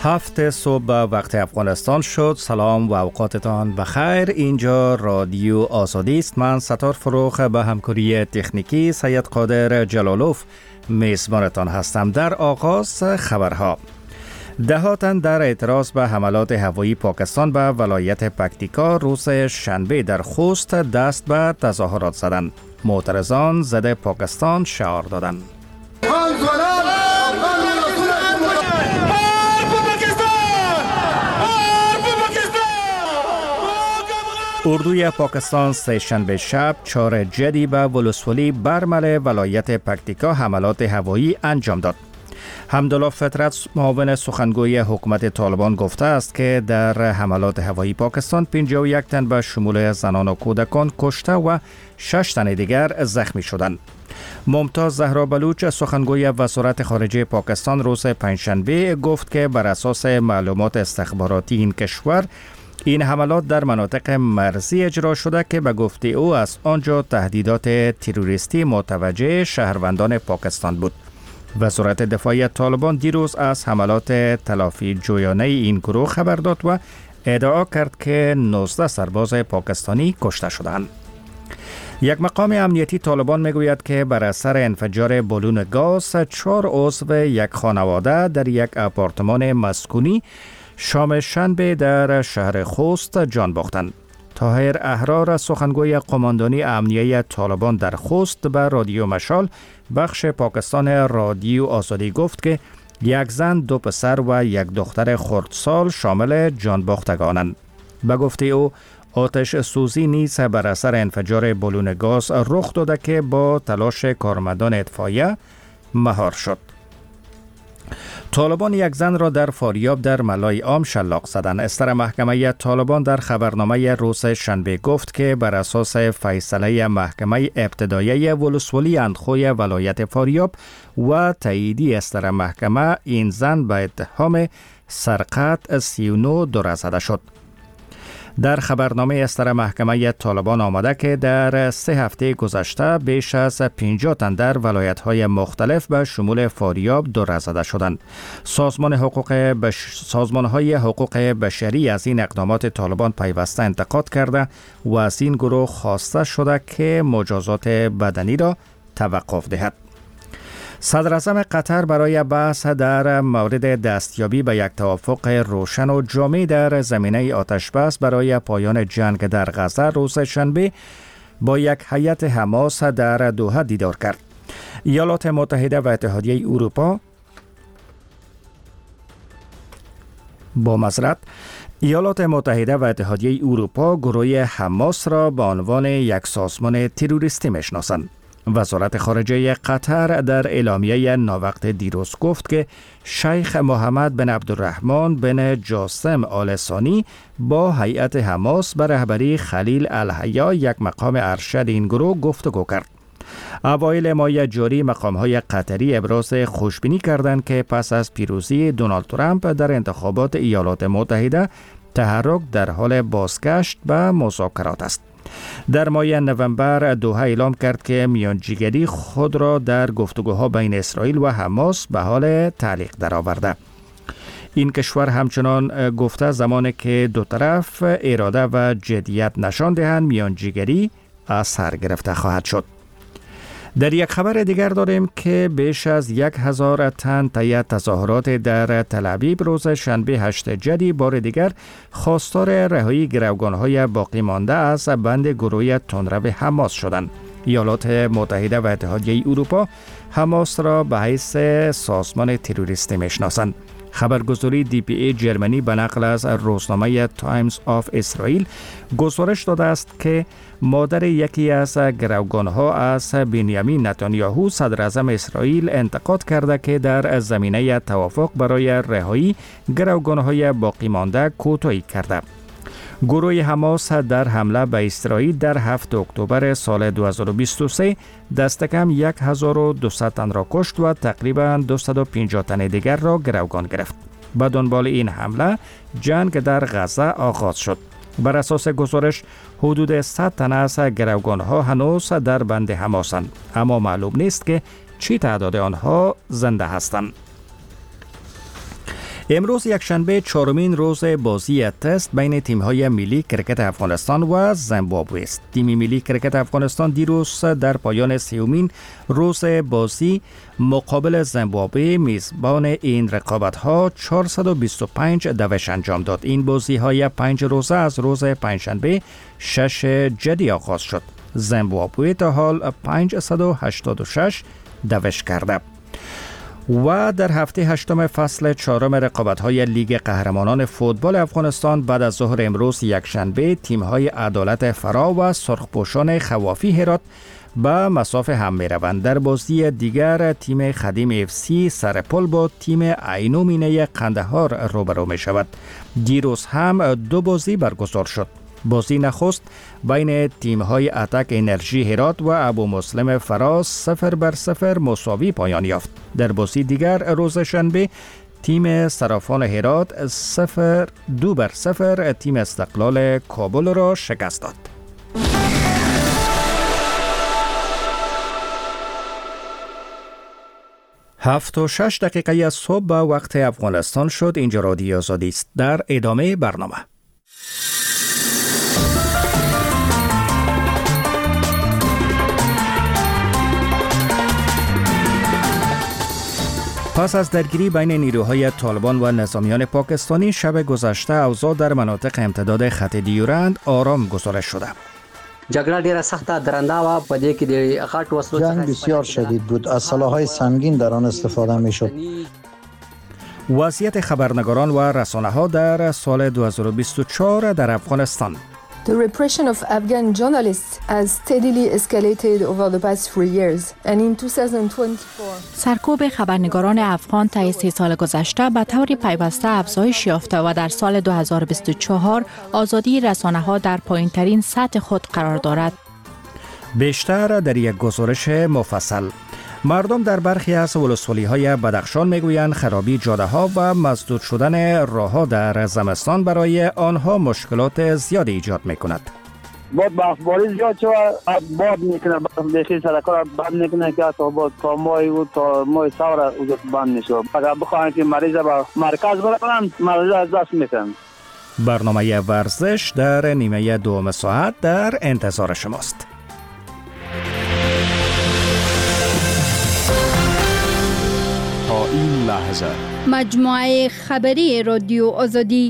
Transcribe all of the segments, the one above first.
7 صبح وقت افغانستان شد. سلام و اوقاتتان بخیر. اینجا رادیو آزادی است. من ستار فروخ به همکاری تکنیکی سید قادر جلالوف میزبانتان هستم. در آغاز خبرها: دهاتن در اعتراض به حملات هوایی پاکستان به ولایت پکتیکا روز شنبه در خوست دست به تظاهرات زدند. معترضان ضد پاکستان شعار دادند. اردوی پاکستان سه‌شنبه شب 4 جدی به ولسوالی برمل ولایت پکتیکا حملات هوایی انجام داد. حمدالله فطرت معاون سخنگوی حکومت طالبان گفته است که در حملات هوایی پاکستان 51 تن به شمول زنان و کودکان کشته و 6 تن دیگر زخمی شدند. ممتاز زهرا بلوچ سخنگوی وزارت خارجه پاکستان روز پنجشنبه گفت که بر اساس معلومات استخباراتی این کشور این حملات در مناطق مرزی اجرا شده که به گفته او از آنجا تهدیدات تروریستی متوجه شهروندان پاکستان بود. وزارت دفاعی طالبان دیروز از حملات تلافی جویانه این گروه خبر داد و ادعا کرد که 19 سرباز پاکستانی کشته شدند. یک مقام امنیتی طالبان میگوید که بر اثر انفجار بالون گاز 4 عضو یک خانواده در یک آپارتمان مسکونی شام شنبه در شهر خوست جان باختند. طاهر احرار سخنگوی قماندانی امنیه طالبان در خوست به رادیو مشال بخش پاکستان رادیو آزادی گفت که یک زن، 2 پسر و یک دختر خردسال شامل جان باختگانند. به گفته او آتش سوزی نیز بر اثر انفجار بالون گاز رخ داده که با تلاش کارمندان اطفائیه مهار شد. طالبان یک زن را در فاریاب در ملای عام شلاق زدند. استر محکمه طالبان در خبرنامه روز شنبه گفت که بر اساس فیصله محکمه ابتدایی ولسوالی اندخوی ولایت فاریاب و تاییدی استر محکمه این زن به اتهام سرقت 39 دور زده شد. در خبرنامه استر محکمه طالبان آمده که در 3 هفته گذشته بیش از 50 تن در ولایت‌های مختلف به شمول فاریاب دور زده شدند. سازمان‌های حقوق بشری از این اقدامات طالبان پیوسته انتقاد کرده و از این گروه خواسته شده که مجازات بدنی را توقف دهد. صدر اعظم قطر برای بحث در مورد دستیابی به یک توافق روشن و جامع در زمینه آتشبس برای پایان جنگ در غزه روز شنبه با یک هیئت حماس در دوحه دیدار کرد. ایالات متحده و اتحادیه اروپا ایالات متحده و اتحادیه اروپا گروه حماس را به عنوان یک سازمان تروریستی میشناسند. وزارت خارجه قطر در اعلامیه ناوقت دیروز گفت که شیخ محمد بن عبدالرحمن بن جاسم آل ثانی با هیئت حماس به رهبری خلیل الحیا یک مقام ارشد این گروه گفتگو کرد. اوایل ماه جاری مقام‌های قطری ابراز خوشبینی کردند که پس از پیروزی دونالد ترامپ در انتخابات ایالات متحده تحرک در حال بازگشت به مذاکرات است. در ماه نوامبر دوحه اعلام کرد که میانجیگری خود را در گفتگوها بین اسرائیل و حماس به حال تعلیق درآورده. این کشور همچنان گفته زمانی که دو طرف اراده و جدیت نشان دهند میانجیگری از سر گرفته خواهد شد. در یک خبر دیگر داریم که بیش از 1000 تن طی تظاهرات در تل‌آویو روز شنبه 8 جدی بار دیگر خواستار رهایی گروگان‌های باقی مانده از بند گروه تندرو حماس شدند. ایالات متحده و اتحادیه اروپا حماس را به حیث سازمان تروریستی میشناسند. خبرگزاری DPA جرمنی به نقل از روزنامه تایمز آف اسرائیل گزارش داده است که مادر یکی از گروگان‌ها از بنیامین نتانیاهو صدر اعظم اسرائیل انتقاد کرده که در زمینه توافق برای رهایی گروگان‌های باقی مانده کوتاهی کرده. گروه حماس در حمله به اسرائیل در 7 اکتبر سال 2023 دست کم 1200 تن را کشت و تقریباً 250 تن دیگر را گروگان گرفت. به دنبال این حمله جنگ در غزه آغاز شد. بر اساس گزارش حدود 100 تن از گروگان‌ها هنوز در بند حماسند، اما معلوم نیست که چی تعداد آنها زنده هستند. امروز یکشنبه چهارمین روز بازی تست بین تیم‌های ملی کرکت افغانستان و زیمبابوه است. تیم ملی کرکت افغانستان دیروز در پایان سومین روز بازی مقابل زیمبابوه میزبان این رقابت‌ها 425 دوش انجام داد. این بازی‌های 5 روزه از روز پنجشنبه 6 جدی آغاز شد. زیمبابوه تا حال 586 دوش کرده. و در هفته هشتم فصل چهارم رقابت‌های لیگ قهرمانان فوتبال افغانستان بعد از ظهر امروز یکشنبه تیم‌های عدالت فرا و سرخپوشان خوافی هرات به مسافه هم می‌روند. در بازی دیگر تیم خدیم FC سرپل با تیم عینو مینه قندهار روبرو می‌شود. دیروز هم دو بازی برگزار شد. بازی نخست بین تیم‌های اتک انرژی هرات و ابو مسلم فراز 0-0 مساوی پایان یافت. در بازی دیگر روز شنبه تیم صرافان هرات 0-2 تیم استقلال کابل را شکست داد. 7:06 از صبح به وقت افغانستان شد. اینجا رادیو آزادی است. در ادامه برنامه پس از درگیری بین نیروهای طالبان و نظامیان پاکستانی شب گذشته اوضاع در مناطق امتداد خط دیورند آرام گزارش شده. جنگ بسیار شدید بود. از سلاح‌های سنگین در آن استفاده می‌شد. وضعیت خبرنگاران و رسانه‌ها در سال 2024 در افغانستان. The repression of Afghan journalists has steadily escalated over the past 3 years and in 2024 سرکوب خبرنگاران افغان طی 3 سال گذشته به طور پیوسته افزایش یافته و در سال 2024 آزادی رسانه‌ها در پایین‌ترین سطح خود قرار دارد. بیشتر در یک گزارش مفصل. مردم در برخی از ولسوالی‌های بدخشان میگویند خرابی جاده‌ها و مسدود شدن راه‌ها در زمستان برای آنها مشکلات زیادی ایجاد می‌کند. برفباری زیاد شد، باد میکنه، بخی سرکا را بند میکنه که تا ماه سور بند میشه. اگر بخواهند که مریض به مرکز برن، مریض از دست میکنن. برنامه ورزش در نیمه دوم ساعت در انتظار شماست. این لحظه مجموعه خبری رادیو آزادی.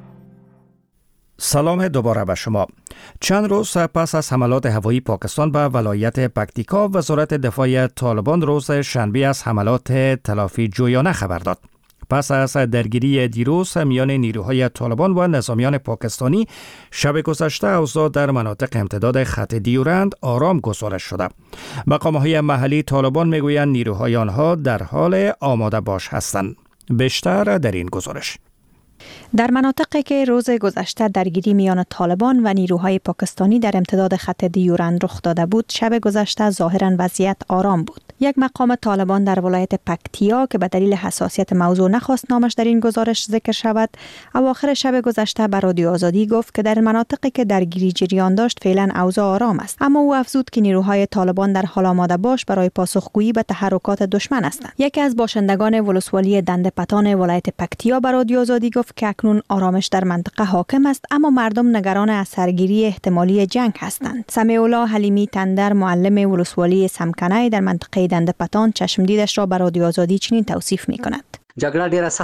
سلام دوباره به شما. چند روز پس از حملات هوایی پاکستان به ولایت پکتیکا، وزارت دفاع طالبان روز شنبه از حملات تلافی جویانه خبر داد. پس از درگیری دیروز میان نیروهای طالبان و نظامیان پاکستانی شب گذشته اوضاع در مناطق امتداد خط دیورند آرام گزارش شده. مقام‌های محلی طالبان میگویند نیروهای آنها در حال آماده باش هستند. بیشتر در این گزارش. در مناطقی که روز گذشته درگیری میان طالبان و نیروهای پاکستانی در امتداد خط دیورند رخ داده بود، شب گذشته ظاهراً وضعیت آرام بود. یک مقام طالبان در ولایت پکتیا که به دلیل حساسیت موضوع نخواست نامش در این گزارش ذکر شود، اواخر شب گذشته به رادیو آزادی گفت که در مناطقی که درگیری جریان داشت فعلا اوضاع آرام است، اما او افزود که نیروهای طالبان در حال آماده باش برای پاسخگویی به تحرکات دشمن هستند. یکی از باشندگان ولسوالی دندپتان ولایت پکتیا به رادیو آزادی گفت که اکنون آرامش در منطقه حاکم است، اما مردم نگران از سرگیری احتمالی جنگ هستند. سمیع الله حلیمی تندر، معلم ولسوالی سمکنه در منطقه دندپتان، چشمدیدش را به رادیو آزادی چنین توصیف می‌کند. جنگ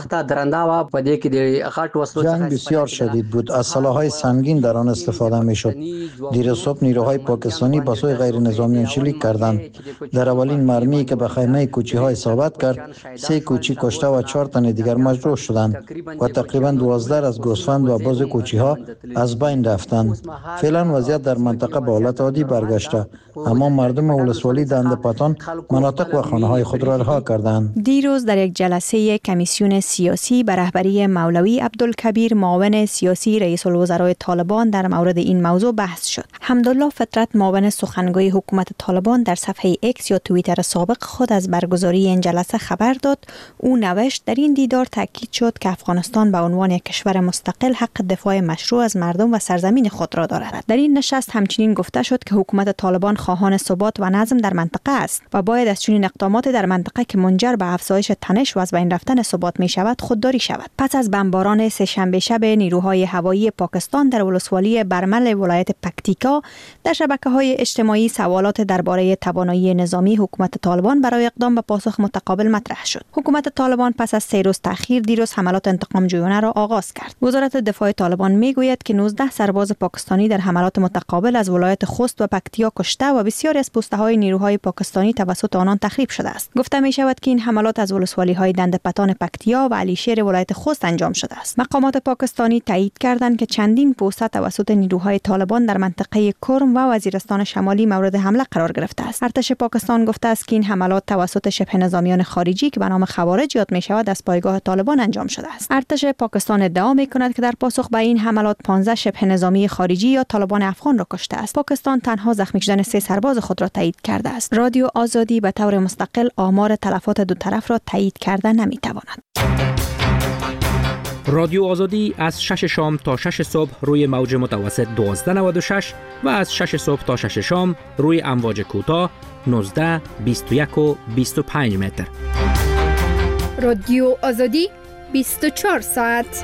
بسیار شدید بود. از سلاح‌های سنگین در آن استفاده می‌شد. دیر صبح نیروهای پاکستانی با سوی غیر نظامیان شلیک کردند. در اولین مرمی که به خیمه کوچی‌ها اصابت کرد، 3 کوچی کشته و 4 تن دیگر مجروح شدند و تقریباً 12 از گوسفند و باز کوچی‌ها از بین رفتند. فعلا وضعیت در منطقه به حالت عادی برگشته، اما مردم ولسوالی دندپتان مناطق و خانه‌های خود را رها کردند. دیروز در یک جلسه کمیسیون سیاسی به رهبری مولوی عبدالکبیر، معاون سیاسی رئیس الوزراء طالبان، در مورد این موضوع بحث شد. حمدالله فطرت، معاون سخنگوی حکومت طالبان، در صفحه ایکس یا توییتر سابق خود از برگزاری این جلسه خبر داد. او نوشت در این دیدار تاکید شد که افغانستان به عنوان یک کشور مستقل حق دفاع مشروع از مردم و سرزمین خود را دارد. در این نشست همچنین گفته شد که حکومت طالبان خواهان ثبات و نظم در منطقه است و باید از چنین اقدامات در منطقه که منجر به افزایش تنش و از بین رفتن رفتن ثبات می شود خودداری شود. پس از بمباران سه‌شنبه شب نیروهای هوایی پاکستان در ولسوالی برمل ولایت پکتیکا، در شبکه‌های اجتماعی سوالات درباره توانایی نظامی حکومت طالبان برای اقدام به پاسخ متقابل مطرح شد. حکومت طالبان پس از 3 روز تأخیر دیروز حملات انتقام جویانه را آغاز کرد. وزارت دفاع طالبان میگوید که 19 سرباز پاکستانی در حملات متقابل از ولایت خوست و پکتیا کشته و بسیاری از پوسته‌های نیروهای پاکستانی توسط آنان تخریب شده است. گفته می شود که این حملات از ولسوالی‌های دندپتان پکتیا و علیشیر ولایت خوست انجام شده است. مقامات پاکستانی تایید کردند که چندین پوسته توسط نیروهای طالبان در منطقه کرم و وزیرستان شمالی مورد حمله قرار گرفته است. ارتش پاکستان گفته است که این حملات توسط شبه نظامیان خارجی که به نام خوارج یاد می شود از پایگاه طالبان انجام شده است. ارتش پاکستان ادعا می کند که در پاسخ به این حملات 15 شبه نظامی خارجی یا طالبان افغان را کشته است. پاکستان تنها زخمی شدن 3 سرباز خود را تایید کرده است. رادیو آزادی به طور مستقل آمار تلفات دو طرف را تایید کرده نمی تواند. رادیو آزادی از 6 شام تا 6 صبح روی موج متوسط 1296 و از 6 صبح تا 6 شام روی امواج کوتاه 19، 21 و 25 متر. رادیو آزادی 24 ساعت.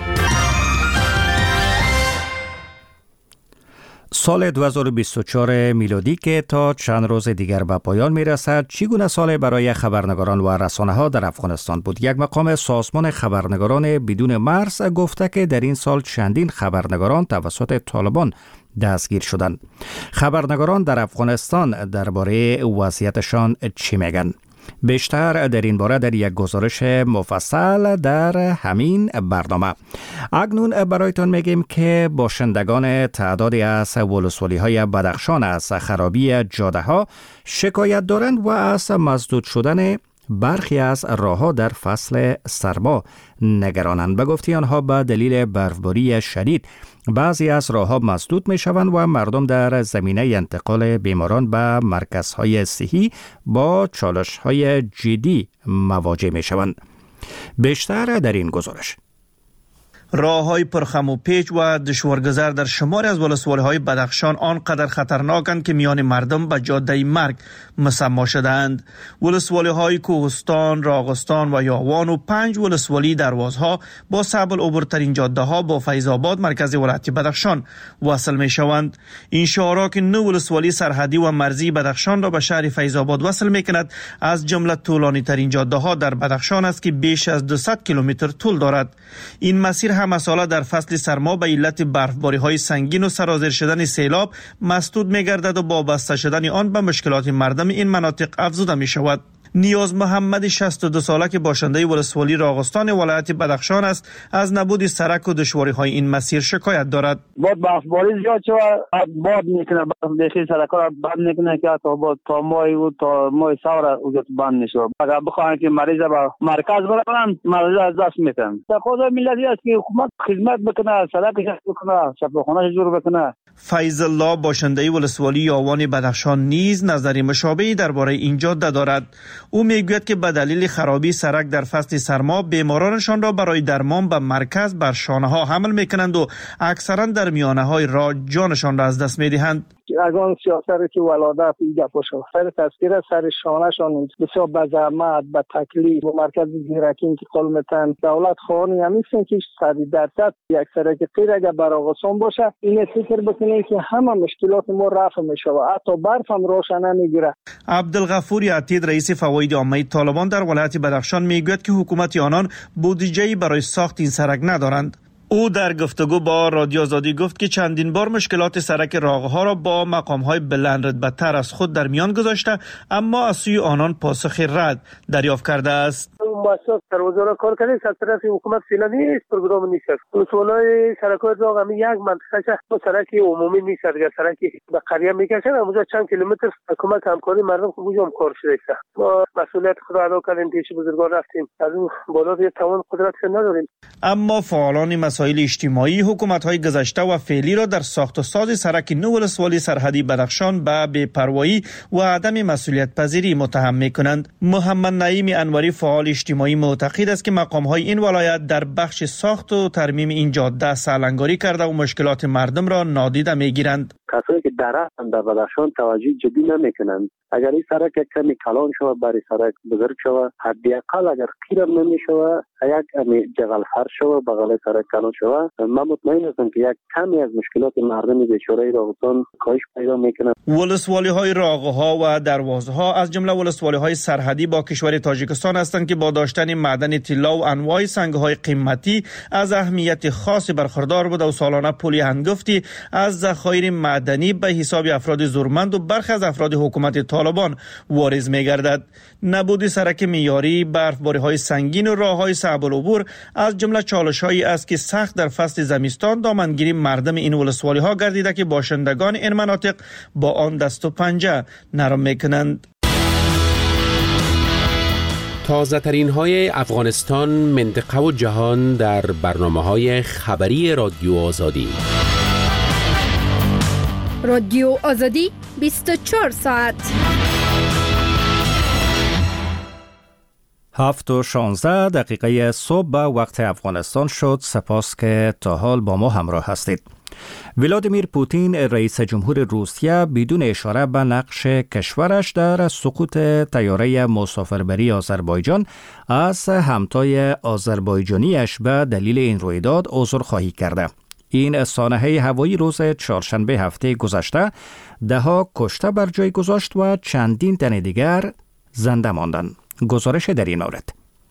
سال 2024 میلادی که تا چند روز دیگر به پایان میرسد، چگونه سال برای خبرنگاران و رسانه‌ها در افغانستان بود؟ یک مقام سازمان خبرنگاران بدون مرز گفته که در این سال چندین خبرنگاران توسط طالبان دستگیر شدند. خبرنگاران در افغانستان درباره وضعیتشان چی میگن؟ بیشتر در این باره در یک گزارش مفصل در همین برنامه. اکنون برایتان میگیم که باشندگان تعدادی از ولسوالی‌های بدخشان از خرابی جاده‌ها شکایت دارند و از مسدود شدن برخی از راه‌ها در فصل سرما نگرانند. به گفته آنها به دلیل برفباری شدید بعضی از راه‌ها مسدود می‌شوند و مردم در زمینه انتقال بیماران به مرکزهای صحی با چالش‌های جدی مواجه می‌شوند. بیشتر در این گزارش. راه‌های پرخم و پیچ و دشوارگذر در شماری از ولسوالی‌های بدخشان آنقدر خطرناکند که میان مردم به جاده مرگ مسما شدند. ولسوالی‌های کوهستان، راغستان و یاوان و 5 ولسوالی دروازها با صعب العبورترین جاده‌ها با فیض آباد مرکز ولایت بدخشان وصل می‌شوند. این شهرها که 9 ولسوالی سرحدی و مرزی بدخشان را به شهر فیض آباد وصل می‌کند، از جمله طولانی‌ترین جاده‌ها در بدخشان است که بیش از 200 کیلومتر طول دارد. این مسیر همه ساله در فصل سرما به علت برفباری‌های سنگین و سرازیر شدن سیلاب مسدود می‌گردد و با بسته شدن آن به مشکلات مردم این مناطق افزوده می‌شود. نیاز محمد 62 ساله که باشنده ولسوالی راغستان ولایت بدخشان است، از نبود سرک و دشواری‌های این مسیر شکایت دارد. باد برفباری زیاد شد، باد میکنه، بخی سرکا را بند میکنه که تا ماه و تا ماه سوار اوجت بند نشه. اگر بخواهند که مریض با مرکز برن، مریض از دست میتن. تقاضای ملتی است که حکومت خدمت بکنه، سرکش بکنه، شفاخانه‌اش جور بکنه. فیض الله باشنده ولسوالی یاوان بدخشان نیز نظری مشابهی درباره این جاده دارد. او میگوید که به دلیل خرابی سرک در فصل سرما بیمارانشان را برای درمان به مرکز بر شانه‌ها حمل میکنند و اکثرا در میانه‌های راه جانشان را از دست میدهند. از آن سیاست که ولادت این گپ شد، سر تذکیر سر شانهشان بسیار به زحمت به تکلیف و مرکز زیرکی انتقال میتن. دولت خواهانی همیشن که 100% یک سرک غیر اگر براغسان باشه، این فکر بکنید که همه مشکلات ما رفع میشه و حتی برف هم روشن نمیگیره. عبدالغفور عتید رئیس فواید عامه طالبان در ولایت بدخشان میگوید که حکومت آنان بودجه‌ای برای ساخت این سرک ندارند. او در گفتگو با رادیو آزادی گفت که چندین بار مشکلات سرک راهها را با مقام‌های بلند رتبه‌تر از خود در میان گذاشته، اما از سوی آنان پاسخ رد دریافت کرده است. مؤسسات در وزارت کار کردن از طرف حکومت فعلا نیست، پروگرام نیست. مسئولای سرک‌های راه هم یک منطقه سرک عمومی نیست، اگر سرک به قریه میکشن اونجا چند کیلومتر حکومت همکاری مردم خوب هم کار شده است. ما مسئولیت خود ادا کردیم، پیش بزرگان رفتیم، از اون بالا یه توان قدرت نداریم. اما فعالان مسائل اجتماعی حکومت‌های گذشته و فعلی را در ساخت و ساز سرک نو ولسوالی سرحدی بدخشان به بی‌پروایی و عدم مسئولیت پذیری متهم می‌کنند. محمد نعیم انوری فعال اجتماعی معتقد است که مقام‌های این ولایت در بخش ساخت و ترمیم این جاده سالنگاری کرده و مشکلات مردم را نادیده می‌گیرند. کسایی که درختن در بدخشان توجه جدی نمیکنند. اگر این سرک کمی کلان شود، برای سرک بزرگ شود، حداقل اگر قیرم نمیشود، یک جغل فرش شود، بغل سرک کلان شود، من مطمئن هستم که یک کمی از مشکلات مردم بیچاره راغستان کاهش پیدا میکنه. ولسوالی‌های راغها و دروازها از جمله ولسوالی‌های سرحدی با کشور تاجیکستان هستند که با داشتن معدن طلا و انواع سنگ‌های قیمتی از اهمیت خاصی برخوردار بود و سالانه پولی هنگفتی از ذخایر معدنی به حساب افراد زورمند و برخی از افراد حکومت طالبان واریز می‌گردد. نبود سرک معیاری، برفباری‌های سنگین و راه‌های صعب العبور از جمله چالش‌هایی است که سخت در فصل زمستان دامنگیری مردم این ولسوالی‌ها گردیده که باشندگان این مناطق با آن دست و پنجه نرم می‌کنند. تازه ترین های افغانستان، منطقه و جهان در برنامه‌های خبری رادیو آزادی. رادیو آزادی 24 ساعت. 7:16 صبح به وقت افغانستان شد. سپاس که تا حال با ما همراه هستید. ولادیمیر پوتین رئیس جمهور روسیه بدون اشاره به نقش کشورش در سقوط طیاره مسافربری آذربایجان از همتای آذربایجانیش به دلیل این رویداد عذرخواهی کرده. این سانحه هوایی روز چهارشنبه هفته گذشته ده‌ها کشته بر جای گذاشت و چندین تن دیگر زنده ماندند. گزارش در این مورد.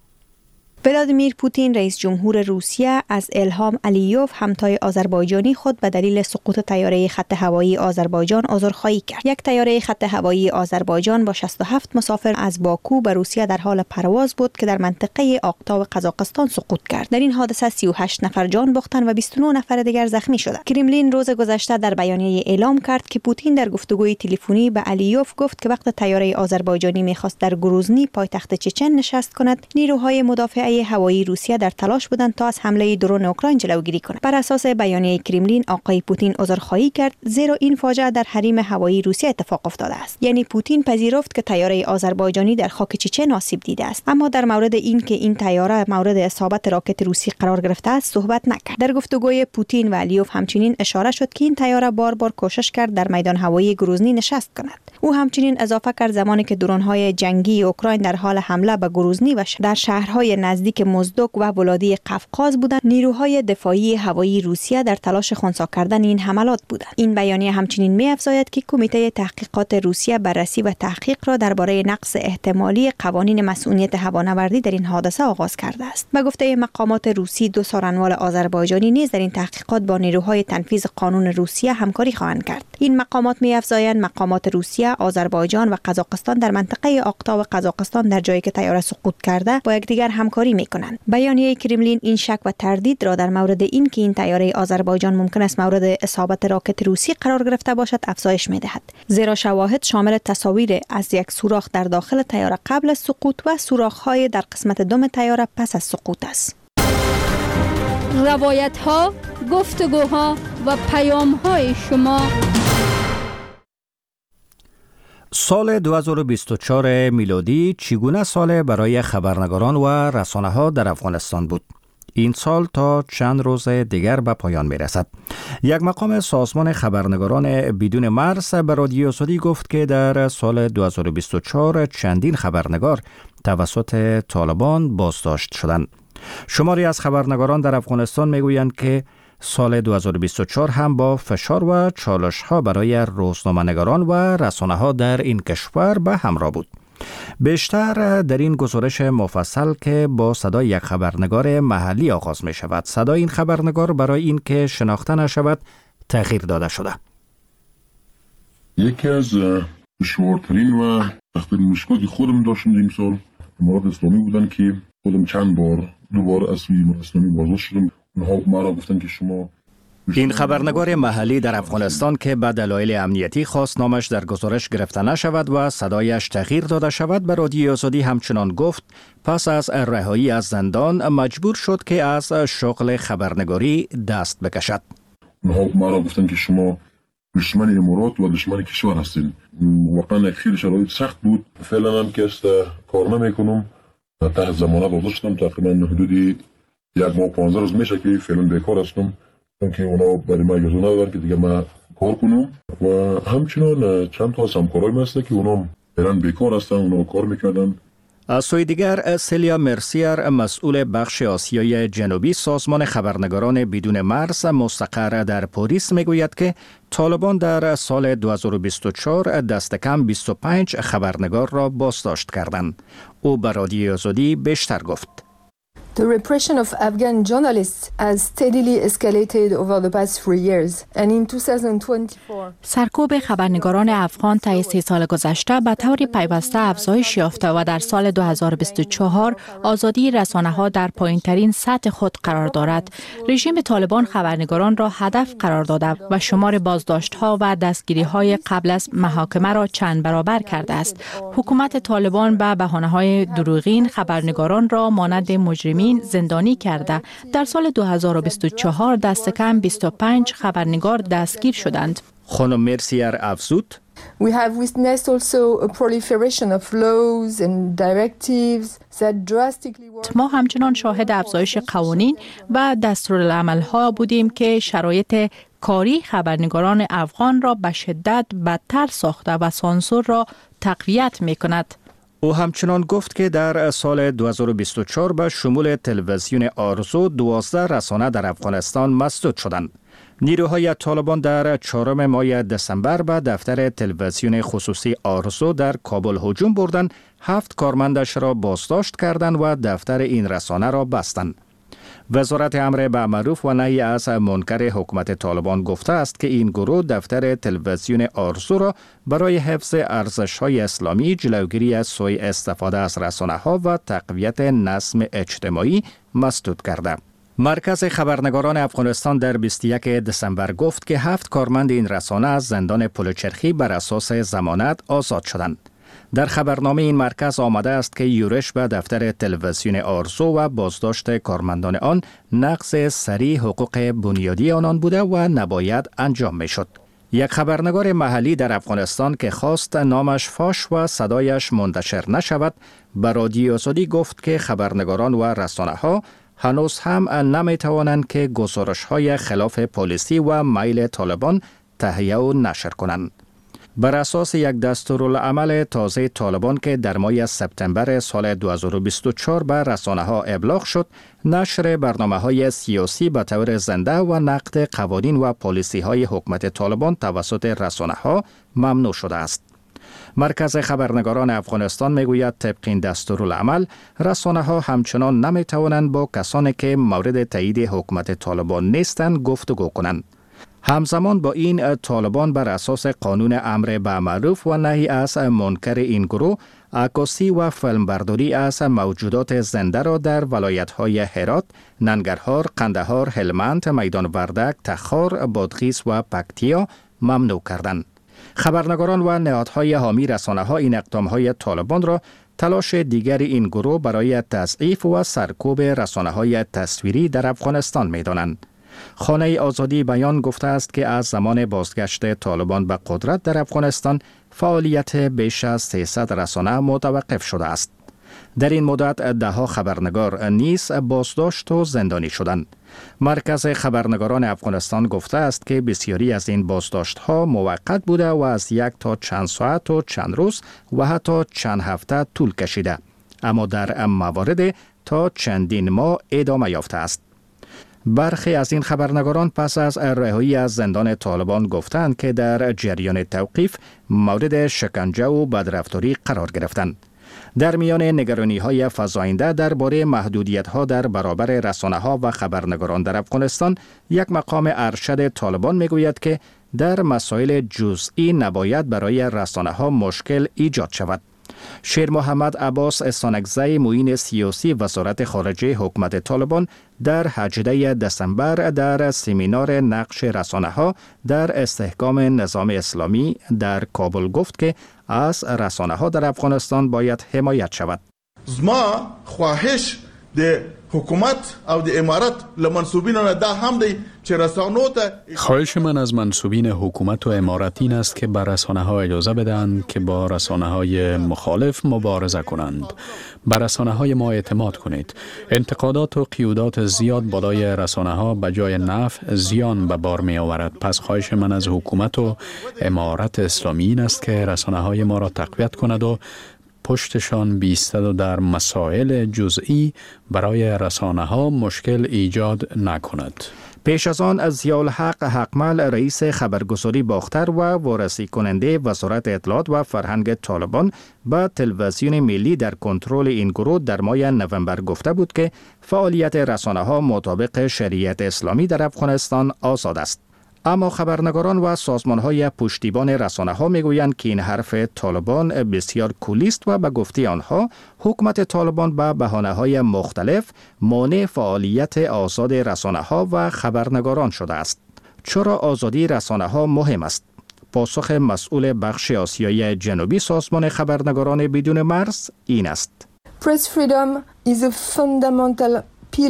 ولادیمیر پوتین رئیس جمهور روسیه از الهام علیوف همتای آذربایجانی خود به دلیل سقوط طیاره خط هوایی آذربایجان عذرخواهی کرد. یک طیاره خط هوایی آذربایجان با 67 مسافر از باکو به روسیه در حال پرواز بود که در منطقه آقتا و قزاقستان سقوط کرد. در این حادثه 38 نفر جان باختند و 29 نفر دیگر زخمی شدند. کرملین روز گذشته در بیانیه اعلام کرد که پوتین در گفتگوی تلفنی به علیوف گفت که وقت طیاره آذربایجانی می‌خواست در گروزنی پایتخت چچن نشست کند، نیروهای مدافع هوایی روسیه در تلاش بودند تا از حمله درون اوکراین جلوگیری کنند. بر اساس بیانیه کرملین، آقای پوتین عذرخواهی کرد زیرا این فاجعه در حریم هوایی روسیه اتفاق افتاده است. یعنی پوتین پذیرفت که طیاره آذربایجانی در خاک چچن آسیب دیده است، اما در مورد این که این طیاره مورد اصابت راکت روسی قرار گرفته است صحبت نکرد. در گفتگوی پوتین و علیوف همچنین اشاره شد که این طیاره بار کوشش کرد در میدان هوایی گروزنی نشست کند. او همچنین اضافه کرد زمانی که درون‌های جنگی اوکراین در حال حمله به گروزنی و در شهرهای نزدیک موزدوک و ولادی قفقاز بودند، نیروهای دفاعی هوایی روسیه در تلاش خنثی کردن این حملات بودند. این بیانیه همچنین می‌افزاید که کمیته تحقیقات روسیه بررسی و تحقیق را درباره نقض احتمالی قوانین مسئولیت هوانوردی در این حادثه آغاز کرده است. به گفته مقامات روسی، دو سارنوال آذربایجانی نیز در این تحقیقات با نیروهای تنفیذ قانون روسیه همکاری خواهند کرد. این مقامات می‌افزایند مقامات روسیه، آذربایجان و قزاقستان در منطقه آقتا و قزاقستان در جایی که طیاره سقوط کرده با یکدیگر همکاری می‌کنند. بیانیه کرملین این شک و تردید را در مورد این که این طیاره آذربایجان ممکن است مورد اصابت راکت روسی قرار گرفته باشد افزایش می‌دهد، زیرا شواهد شامل تصاویر از یک سوراخ در داخل طیاره قبل از سقوط و سوراخ‌های در قسمت دم طیاره پس از سقوط است. روایت‌ها، گفتگوها و پیام‌های شما. سال 2024 میلادی چگونه سال برای خبرنگاران و رسانه‌ها در افغانستان بود؟ این سال تا چند روز دیگر به پایان می‌رسد. یک مقام سازمان خبرنگاران بدون مرز به رادیو آزادی گفت که در سال 2024 چندین خبرنگار توسط طالبان بازداشت شدند. شماری از خبرنگاران در افغانستان میگویند که سال 2024 هم با فشار و چالش‌ها برای روزنامه‌نگاران و رسانه‌ها در این کشور به همراه بود. بیشتر در این گزارش مفصل که با صدای یک خبرنگار محلی آغاز می شود. صدای این خبرنگار برای این که شناخته نشود تأخیر داده شده. یکی از دشوارترین و سخت‌ترین مشکلاتی خودم داشتم این سال امارات اسلامی بودن که خودم چند بار دوباره از امارات اسلامی بازداشت شدم. اونها ما را گفتن که شما این خبرنگار محلی در افغانستان که به دلایل امنیتی خواست نامش در گزارش گرفته نشود و صدایش تغییر داده شود به رادیو آزادی همچنان گفت پس از رهایی از زندان مجبور شد که از شغل خبرنگاری دست بکشد. اونها ما را گفتن که شما دشمن امارات و دشمن کشور هستید. واقعا خیلی شرایط سخت بود. فعلا هم که است کار نمیکنم. تحت ضمانت آزاد شدم. تقریبا حدود 1 ماه 15 روز میشه که فعلا بیکار هستم. که اونا برای ما اجازه ندادن که دیگه ما کار کنم و همچنان چند تا همکارای ما هست که اونا برن بیکار هستن، اونا کار میکردن. از سوی دیگر سیلیا مرسیر مسئول بخش آسیای جنوبی سازمان خبرنگاران بدون مرز مستقر در پاریس میگوید که طالبان در سال 2024 دست کم 25 خبرنگار را بازداشت کردند. او به رادیو آزادی بیشتر گفت. The repression of Afghan journalists has steadily escalated over the past 3 years and in 2024 سرکوب خبرنگاران افغان طی 3 سال گذشته به طور پیوسته افزایش یافته و در سال 2024 آزادی رسانه‌ها در پایین‌ترین سطح خود قرار دارد. رژیم طالبان خبرنگاران را هدف قرار داده و شمار بازداشت‌ها و دستگیری‌های قبل از محاکمه را چند برابر کرده است. حکومت طالبان به بهانه‌های دروغین خبرنگاران را مانند مجرمین زندانی کرده. در سال 2024 دست کم 25 خبرنگار دستگیر شدند. خانم مرسیر افزود: We have witnessed also a proliferation of laws and directives that drastically ما همچنان شاهد افزایش قوانین و دستورالعمل‌ها بودیم که شرایط کاری خبرنگاران افغان را به شدت بدتر ساخته و سانسور را تقویت می‌کند. او همچنان گفت که در سال 2024 به شمول تلویزیون آرزو 12 رسانه در افغانستان مسدود شدند. نیروهای طالبان در 4 ماه دسامبر به دفتر تلویزیون خصوصی آرزو در کابل هجوم بردند، 7 کارمندش را بازداشت کردند و دفتر این رسانه را بستند. وزارت امر بالمعروف و نهی از منکر حکومت طالبان گفته است که این گروه دفتر تلویزیون آرزو را برای حفظ ارزش‌های اسلامی، جلوگیری از سوء استفاده از رسانه‌ها و تقویت نظم اجتماعی مسدود کرده. مرکز خبرنگاران افغانستان در 21 دسامبر گفت که 7 کارمند این رسانه از زندان پلچرخی بر اساس ضمانت آزاد شدند. در خبرنامه این مرکز آمده است که یورش به دفتر تلویزیون آرزو و بازداشت کارمندان آن نقض سریع حقوق بنیادی آنان بوده و نباید انجام می شد. یک خبرنگار محلی در افغانستان که خواست نامش فاش و صدایش منتشر نشود، به رادیو آزادی گفت که خبرنگاران و رسانه ها هنوز هم نمی توانند که گزارش های خلاف پلیسی و میل طالبان تهیه و نشر کنند. بر اساس یک دستورالعمل تازه طالبان که در ماه سپتامبر سال 2024 به رسانه‌ها ابلاغ شد، نشر برنامه‌های سیاسی به طور زنده و نقد قوانین و پالیسی‌های حکومت طالبان توسط رسانه‌ها ممنوع شده است. مرکز خبرنگاران افغانستان میگوید طبق این دستورالعمل رسانه‌ها همچنان نمی‌توانند با کسانی که مورد تایید حکومت طالبان نیستند گفتگو کنند. همزمان با این طالبان بر اساس قانون امر بالمعروف و نهی از منکر این گروه عکاسی و فیلمبرداری از موجودات زنده را در ولایت‌های هرات، ننگرهار، قندهار، هلمند، میدان وردک، تخار، بادغیس و پکتیا ممنوع کردند. خبرنگاران و نهادهای حامی رسانه‌ها این اقدام‌های طالبان را تلاش دیگر این گروه برای تضعیف و سرکوب رسانه‌های تصویری در افغانستان می‌دانند. خانه آزادی بیان گفته است که از زمان بازگشت طالبان به قدرت در افغانستان فعالیت بیش از 300 رسانه متوقف شده است. در این مدت ده‌ها خبرنگار نیز بازداشت و زندانی شدند. مرکز خبرنگاران افغانستان گفته است که بسیاری از این بازداشت‌ها موقت بوده و از 1 تا چند ساعت و چند روز و حتی چند هفته طول کشیده، اما در موارد تا چندین ماه ادامه یافته است. برخی از این خبرنگاران پس از رهایی از زندان طالبان گفتند که در جریان توقیف مورد شکنجه و بدرفتاری قرار گرفتند. در میان نگرانی‌های فزاینده درباره محدودیت‌ها در برابر رسانه‌ها و خبرنگاران در افغانستان، یک مقام ارشد طالبان می‌گوید که در مسائل جزئی نباید برای رسانه‌ها مشکل ایجاد شود. شیر محمد عباس استانکزی معین سیاسی وزارت خارجه حکومت طالبان در 18 دسامبر در سمینار نقش رسانه‌ها در استحکام نظام اسلامی در کابل گفت که از رسانه‌ها در افغانستان باید حمایت شود. ما خواهش د حکومت او د امارت لمنصوبینو نه دا هم دی چې رسانو ته خواهش من از منصوبین حکومت و امارت این است که بر رسانه‌ها اجازه بدهند که با رسانه‌های مخالف مبارزه کنند. بر رسانه‌های ما اعتماد کنید. انتقادات و قیودات زیاد بالای رسانه‌ها به جای نفع زیان به بار می آورد. پس خواهش من از حکومت و امارت اسلامی این است که رسانه‌های ما را تقویت کند و پشتشان بیستد و در مسائل جزئی برای رسانه‌ها مشکل ایجاد نکند. پیش از آن از ضیاءالحق حقمل رئیس خبرگزاری باختر و وارسی کننده وزارت اطلاعات و فرهنگ طالبان به تلویزیون ملی در کنترل این گروه در ماه نوامبر گفته بود که فعالیت رسانه‌ها مطابق شریعت اسلامی در افغانستان آزاد است. اما خبرنگاران و سازمان‌های پشتیبان رسانه‌ها می‌گویند که این حرف طالبان بسیار کلی است و به گفته آنها حکومت طالبان به بهانه‌های مختلف مانع فعالیت آزاد رسانه‌ها و خبرنگاران شده است. چرا آزادی رسانه‌ها مهم است؟ پاسخ مسئول بخش آسیای جنوبی سازمان خبرنگاران بدون مرز این است. Press freedom is a fundamental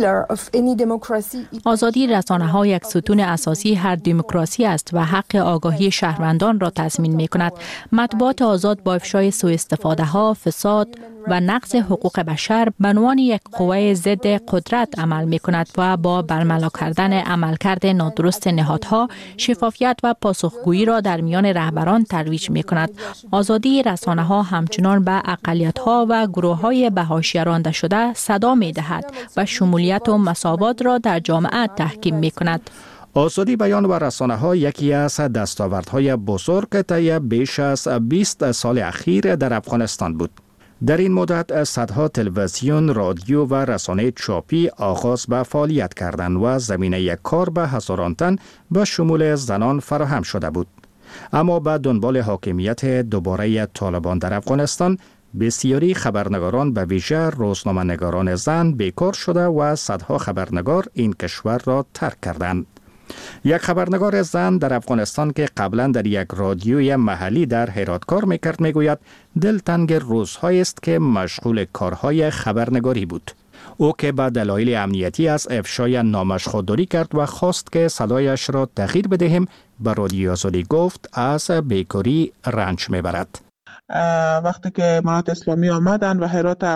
آزادی رسانه‌ها یک ستون اساسی هر دموکراسی است و حق آگاهی شهروندان را تضمین می‌کند. مطبوعات آزاد با افشای سوءاستفاده‌ها، فساد و نقض حقوق بشر به عنوان یک قوه ضد قدرت عمل می‌کند و با برملا کردن عملکرد نادرست نهادها، شفافیت و پاسخگویی را در میان رهبران ترویج می‌کند. آزادی رسانه‌ها همچنان به اقلیت‌ها و گروه‌های به حاشیه رانده شده صدا می‌دهد و شمولیت و مساوات را در جامعه تحکیم می‌کند. آزادی بیان و رسانه‌ها یکی از دستاوردهای بزرگ طی بیش از 20 سال اخیر در افغانستان بود. در این مدت صدها تلویزیون، رادیو و رسانه چاپی آغاز به فعالیت کردند و زمینه کار به هزاران تن به شمول زنان فراهم شده بود. اما به دنبال حاکمیت دوباره طالبان در افغانستان، بسیاری خبرنگاران به ویژه روزنامه‌نگاران زن بیکار شده و صدها خبرنگار این کشور را ترک کردند. یک خبرنگار زن در افغانستان که قبلا در یک رادیوی محلی در هرات کار میکرد میگوید دلتنگ روزهایی است که مشغول کارهای خبرنگاری بود. او که به دلایل امنیتی از افشای نامش خودداری کرد و خواست که صدایش را تغییر بدهیم، به رادیو آزادی گفت از بیکاری رنج میبرد. وقتی که امارت اسلامی آمدن و هرات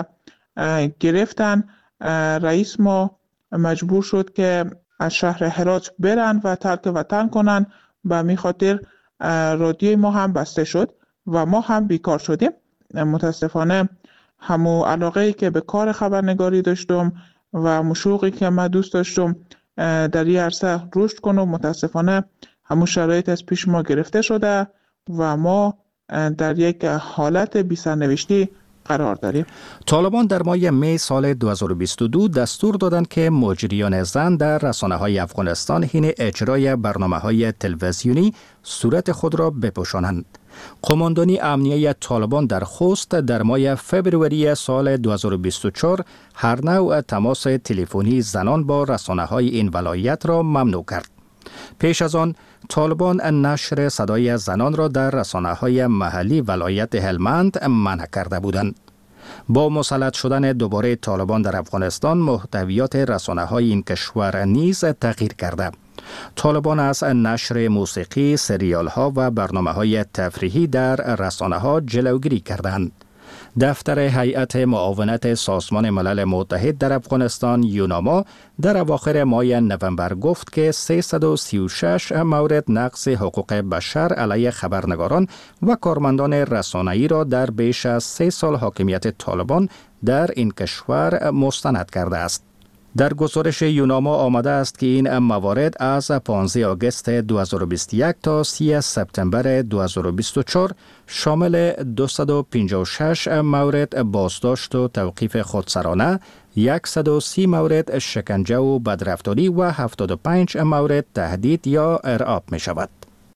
گرفتن، رئیس ما مجبور شد که از شهر هرات برن و ترک وطن کنن. به می خاطر رادیوی ما هم بسته شد و ما هم بیکار شدیم. متاسفانه همو علاقه‌ای که به کار خبرنگاری داشتم و مشوقی که من دوست داشتم در این عرصه رشد کنم، متاسفانه همو شرایط از پیش ما گرفته شده و ما در یک حالت بی سرنوشتی قرار داریم. طالبان در ماه می سال 2022 دستور دادند که مجریان زن در رسانه‌های افغانستان حین اجرای برنامه‌های تلویزیونی صورت خود را بپوشانند. قماندانی امنیه طالبان در خوست در ماه فبروری سال 2024 هر نوع تماس تلفنی زنان با رسانه‌های این ولایت را ممنوع کرد. پیش از آن طالبان نشر صدای زنان را در رسانه‌های محلی ولایت هلمند منع کرده بودند. با مسلط شدن دوباره طالبان در افغانستان، محتویات رسانه‌های این کشور نیز تغییر کرده. طالبان از نشر موسیقی، سریال‌ها و برنامه‌های تفریحی در رسانه‌ها جلوگیری کردند. دفتر هیئت معاونت سازمان ملل متحد در افغانستان یوناما در اواخر ماه نوامبر گفت که 336 مورد نقض حقوق بشر علیه خبرنگاران و کارمندان رسانه‌ای را در بیش از 3 سال حاکمیت طالبان در این کشور مستند کرده است. در گزارش یوناما آمده است که این موارد از 15 آگوست 2021 تا 30 سپتامبر 2024 شامل 256 مورد بازداشت و توقیف خودسرانه، 130 مورد شکنجه و بدرفتاری و 75 مورد تهدید یا ارعاب می شود.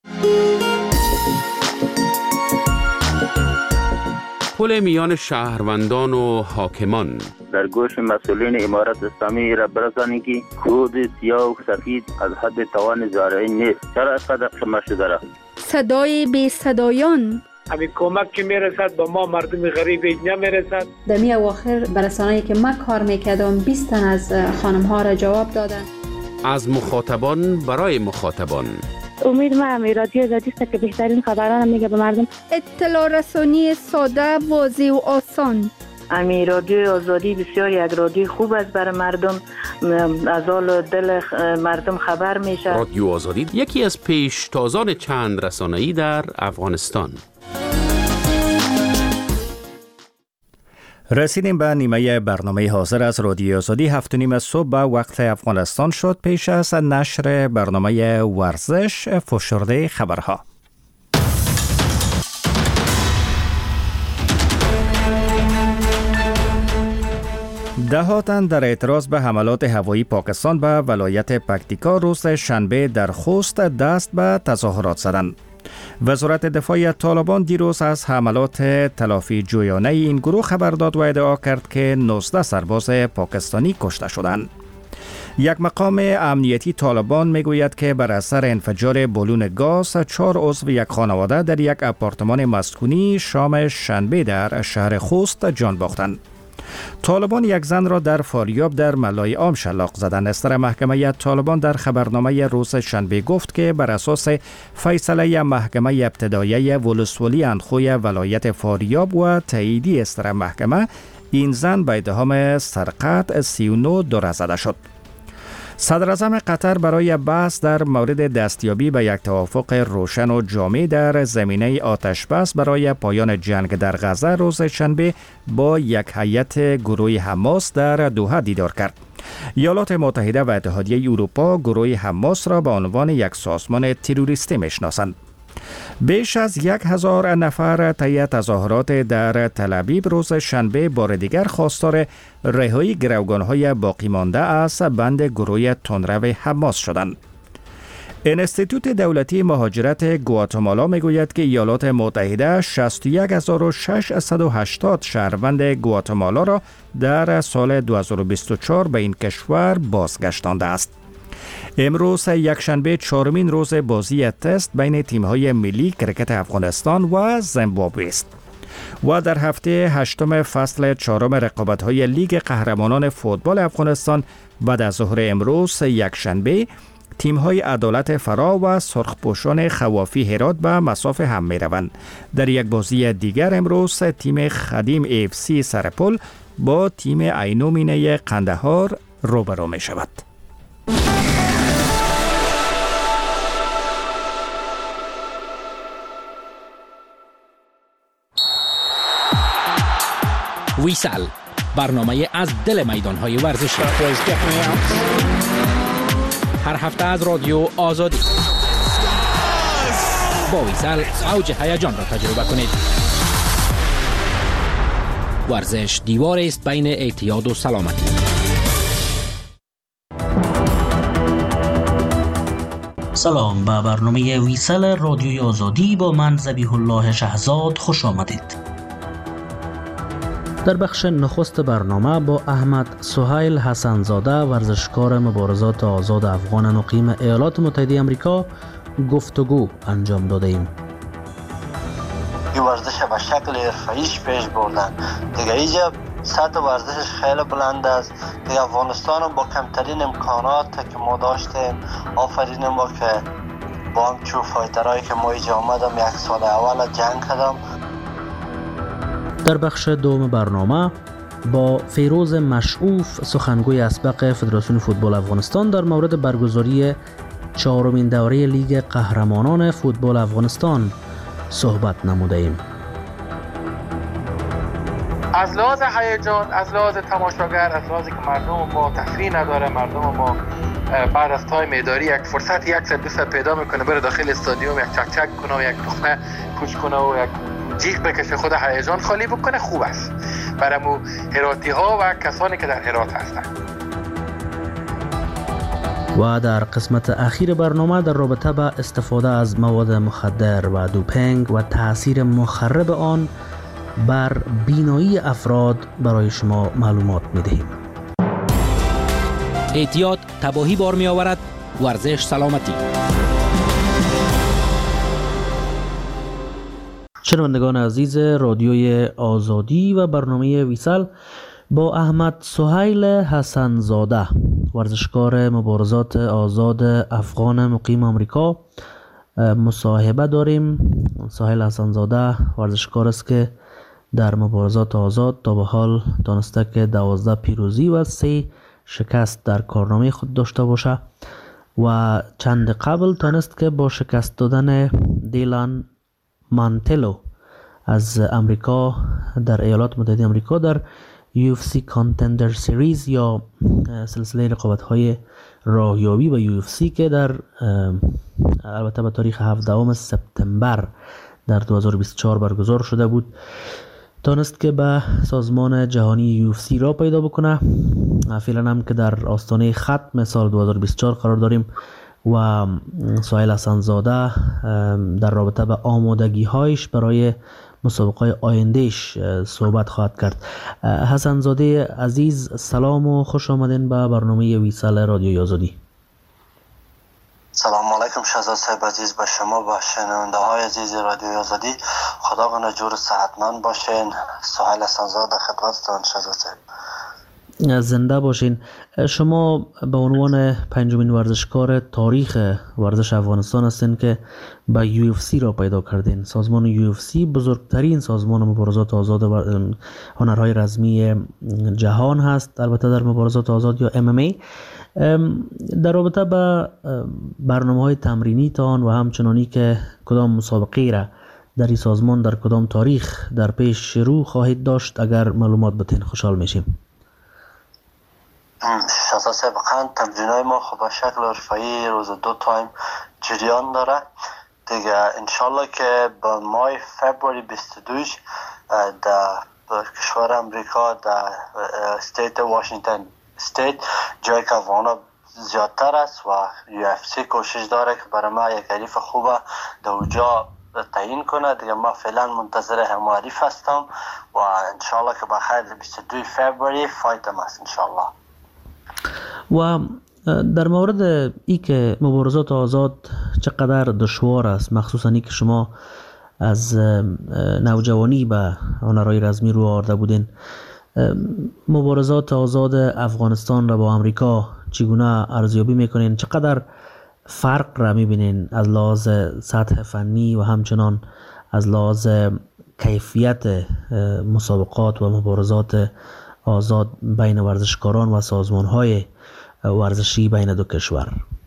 پل میان شهروندان و حاکمان در گوش مسئولین امارت اسلامی را برسانید که کود سیاه و سفید از حد توان زارعین نیست. چرا اینقدر شما شده را؟ صدای بی صدایان همین کمک که میرسد به ما مردم غریب نمیرسد. در می اواخر برسانه‌ای که من کار میکردم 20 تن از خانم ها را جواب دادن. از مخاطبان برای مخاطبان. امید من رادیو آزادی است که بهترین خبران میگه به مردم. اطلاع رسانی ساده، واضح و آسان. امی رادیو آزادی بسیار یک رادیو خوب است برای مردم، از حال دل مردم خبر میشه. رادیو آزادی یکی از پیشتازان چند رسانه‌ای در افغانستان. رسیدیم به نیمه برنامه حاضر از رادیو آزادی 7:30 صبح به وقت افغانستان شد. پیش از نشر برنامه ورزش فشرده خبرها. دهها تن در اعتراض به حملات هوایی پاکستان به ولایت پکتیکا روز شنبه در خوست دست به تظاهرات زدند. وزارت دفاع طالبان دیروز از حملات تلافی جویانه این گروه خبر داد و ادعا کرد که 19 سرباز پاکستانی کشته شدند. یک مقام امنیتی طالبان میگوید که بر اثر انفجار بالون گاز 4 عضو یک خانواده در یک آپارتمان مسکونی شام شنبه در شهر خوست جان باختند. طالبان یک زن را در فاریاب در ملای عام شلاق زدند. استر محکمه طالبان در خبرنامه روز شنبه گفت که بر اساس فیصله محکمه ابتدایی ولسوالی اندخوی ولایت فاریاب و تاییدی استر محکمه، این زن به اتهام سرقت 39 دره زده شد. صدر اعظم قطر برای بحث در مورد دستیابی به یک توافق روشن و جامع در زمینه آتش بس برای پایان جنگ در غزه روز شنبه با یک هیئت گروه حماس در دوحه دیدار کرد. ایالات متحده و اتحادیه اروپا گروه حماس را به عنوان یک سازمان تروریستی میشناسند. بیش از 1000 نفر طی تظاهرات در تل‌آویو روز شنبه بار دیگر خواستار رهایی گروگان‌های باقی مانده از بند گروه تندرو حماس شدند. انستیتوت دولتی مهاجرت گواتمالا میگوید که ایالات متحده 61680 شهروند گواتمالا را در سال 2024 به این کشور بازگشتانده است. امروز یکشنبه 4مین روز بازی تست بین تیم‌های ملی کرکت افغانستان و زیمبابوه است و در هفته 8 فصل 4 رقابت‌های لیگ قهرمانان فوتبال افغانستان بعد از ظهر امروز یکشنبه تیم‌های عدالت فرا و سرخپوشان خوافی هرات به مسافه هم می‌روند. در یک بازی دیگر امروز تیم خدیم AFC سرپل با تیم عینومینه قندهار روبرو می‌شود. ویسل، برنامه از دل میدان‌های ورزشی. هر هفته از رادیو آزادی. با ویسل اوج هیجان را تجربه کنید. ورزش دیوار است بین اعتیاد و سلامتی. سلام، به برنامه ویسل رادیوی آزادی با من ذبیح الله شهزاد خوش آمدید. در بخش نخست برنامه با احمد سهیل حسنزاده، ورزشکار مبارزات آزاد افغان مقیم ایالات متحده آمریکا، گفتگو انجام داده ایم. این ورزش به شکل حرفه‌ایش پیش بردن. دیگه اینجا سطح ورزشش خیلی بلند است. دیگه افغانستان با کمترین امکانات که ما داشتیم آفرین ما که با همچون فایترهایی که ما اینجا آمدم یک سال اول جنگ کردم. در بخش دوم برنامه با فیروز مشعوف، سخنگوی اسبق فدراسیون فوتبال افغانستان، در مورد برگزاری 4مین دوره لیگ قهرمانان فوتبال افغانستان صحبت نموده ایم. از لحاظ هیجان، از لحاظ تماشاگر، از لحاظی که مردم ما تفریح نداره، مردم ما بعد از تایم اداری یک فرصت 100-200 پیدا میکنه بره داخل استادیوم یک چک چک کنه و یک تخمه پوچ کنه و یک جیغ بکشه، خود هیجان خالی بکنه، خوب است برای هراتی ها و کسانی که در هرات هستند. و در قسمت اخیر برنامه در رابطه با استفاده از مواد مخدر و دوپینگ و تأثیر مخرب آن بر بینایی افراد برای شما معلومات می‌دهیم. اعتیاد تباهی بار می آورد، ورزش سلامتی. شنوندگان عزیز رادیوی آزادی و برنامه ویسل با احمد سهیل حسنزاده ورزشکار مبارزات آزاد افغان مقیم آمریکا مصاحبه داریم. سهیل حسنزاده ورزشکار است که در مبارزات آزاد تا به حال دانسته که 12 پیروزی و 3 شکست در کارنامه خود داشته باشه و چند قبل تانست که با شکست دادن دیلان مانتلو از امریکا در ایالات متحده امریکا در UFC Contender Series یا سلسله رقابت‌های راهیابی به UFC که در البته به تاریخ 17 سپتامبر در 2024 برگزار شده بود تانست که به سازمان جهانی UFC را پیدا بکنه. فعلا هم که در آستانه ختم سال 2024 قرار داریم و سهیل حسنزاده در رابطه به آمادگی‌هایش برای مسابقه آیندهش صحبت خواهد کرد. حسنزاده عزیز سلام و خوش آمدین به برنامه ویسل رادیوی آزادی. سلام علیکم شهزاد صاحب عزیز، به شما و شنونده های عزیز رادیوی آزادی. خدا کنه جور صحتمند باشین. سهیل حسنزاده خدمتتان شهزاد صاحب. زنده باشین. شما به عنوان پنجمین ورزشکار تاریخ ورزش افغانستان هستین که به UFC را پیدا کردین. سازمان UFC بزرگترین سازمان مبارزات آزاد و هنرهای رزمی جهان هست، البته در مبارزات آزاد یا MMA. در رابطه به برنامه‌های تمرینی تان و همچنانی که کدام مسابقه را در این سازمان در کدام تاریخ در پیش شروع خواهید داشت اگر معلومات بتین خوشحال میشیم. شهزاد صاحب تمرینای ما خب به شکل حرفه‌ای روز 2 تایم جریان داره دیگه. انشالله که به ماه فبروری 22 در کشور امریکا در استیت واشنگتن استیت جای که افغانا زیادتر است و UFC کوشش داره که برای ما یک حریف خوبه در اونجا تعیین کنه دیگه. ما فعلا منتظر همعریف هستم و انشالله که بخیر 22 فبروری فایتم است انشالله. و در مورد ای که مبارزات آزاد چقدر دشوار است، مخصوصا ای که شما از نوجوانی به هنرهای رزمی رو آورده بودین، مبارزات آزاد افغانستان را با امریکا چگونه ارزیابی میکنین؟ چقدر فرق را میبینین از لحاظ سطح فنی و همچنان از لحاظ کیفیت مسابقات و مبارزات آزاد بین ورزشکاران و سازمان‌های ورزشی بین دو کشور؟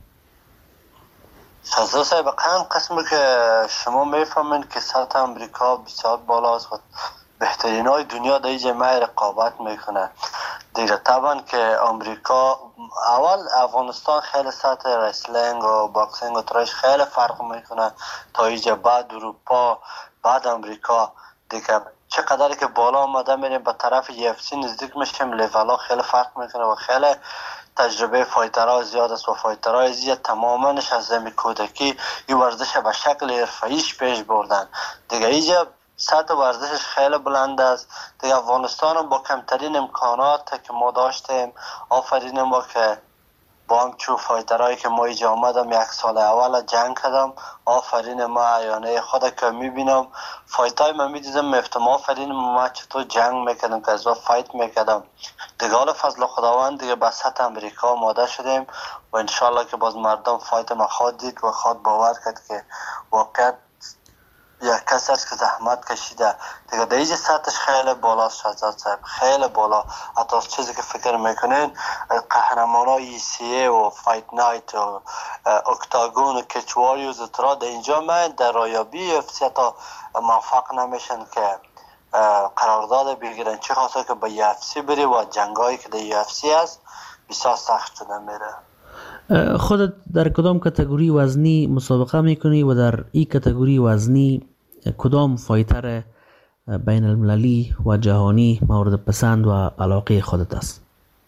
شهزاد صاحب قسمی که شما میفهمین که سطح امریکا بسیار بالاست و بهترین های دنیا در اینجا ما رقابت میکنه دیگه. طبعا که امریکا اول افغانستان خیلی سطح رسلینگ و باکسینگ و ترش خیلی فرق میکنه تا اینجا، بعد اروپا، بعد امریکا دیگه. چقدر که بالا آمده میریم به طرف UFC نزدیک میشیم، لیولا خیلی فرق میکنه و خیلی تجربه فایترها زیاد است و فایترهای زیاد تماماش از زمین کودکی این ورزش به شکل حرفه‌ایش پیش بردن دیگه. اینجا سطح ورزشش خیلی بلند است دیگه. افغانستان با کمترین امکانات که ما داشتیم، آفرین ما که با همچون فایترهایی که ما اینجا آمدم 1 سال اول جنگ کردم، آفرین ما یعنی خود که میبینم فایتای من میدیدم میفتم آفرین ما چطور جنگ میکردم که از فایت میکردم دیگه. حالا فضل خداوند دیگه به سطح امریکا آماده شدیم و انشالله که باز مردم فایت ما خواهد دید و خواهد باور کرد که واقعا یک کسی است که زحمت کشیده دیگه. در اینجا سطحش خیلی بالاست شهزاد صاحب، خیلی بالا. حتی از چیزی که فکر میکنین قهرمانای ECA و فایت نایت و اکتاگون و کچواریوز اترا در اینجا من در رایابی UFC حتی موفق نمیشن که قرارداد بگیرن، چه خاصه که به UFC بری و جنگایی که در UFC هست بسیار سخت شده میره. خودت در کدام کاتگوری وزنی مسابقه میکنی و در این کاتگوری وزنی کدام فایتر بین المللی و جهانی مورد پسند و علاقه خودت است؟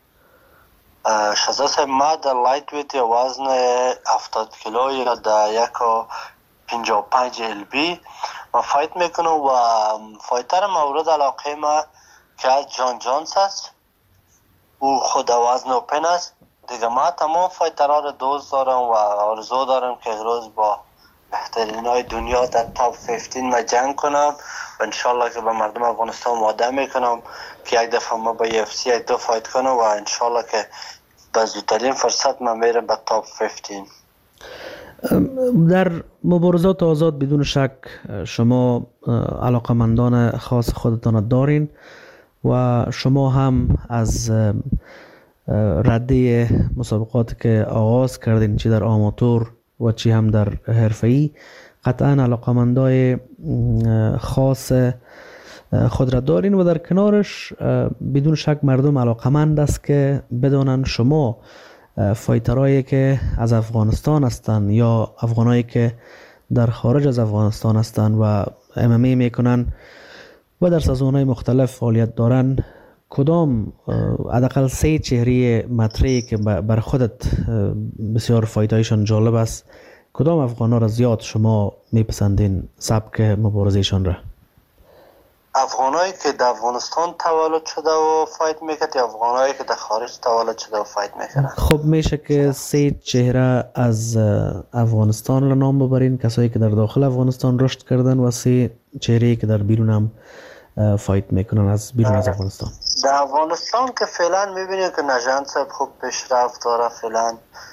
شهزاد صاحب ما در لایت ویت وزن 70 کیلو یا در 1.55 LB ما فایت میکنم و فایتر مورد علاقه ما که جان جونز است، او خود وزن اوپن است دیگه. ما تمام فایترها رو دوست دارم و آرزو دارم که روز با بهترین های دنیا در تاپ 15 ما جنگ کنم و انشالله که به مردم افغانستان وعده میکنم که یک دفعه ما با UFC یک دو فایت کنم و انشالله که به زودترین فرصت من میرم به تاپ 15. در مبارزات آزاد بدون شک شما علاقمندان خاص خودتان دارین و شما هم از رده مسابقات که آغاز کردین چی در آماتور و چی هم در حرفه‌ای قطعا علاقمندای خاص خود را دارین و در کنارش بدون شک مردم علاقمند است که بدانن شما فایترهایی که از افغانستان هستند یا افغانایی که در خارج از افغانستان هستند و MMA میکنن و در سازمان‌های مختلف فعالیت دارن کدام حداقل 3 چهره مطرحی که بر خودت بسیار فایتایشان جالب است کدام افغانا را زیاد شما میپسندین سبک مبارزهشان را؟ افغانایی که در افغانستان تولد شده و فایت میکرد یا افغانایی که در خارج تولد شده و فایت میکردن؟ خب میشه که 3 چهره از افغانستان را نام ببرین، کسایی که در داخل افغانستان رشد کردن و 3 چهره‌ای که در بیرون هم فایت میکنن از بیرون از افغانستان. در افغانستان که فعلا میبینیم که نژند صاحب خوب پیشرفت داره، فعلا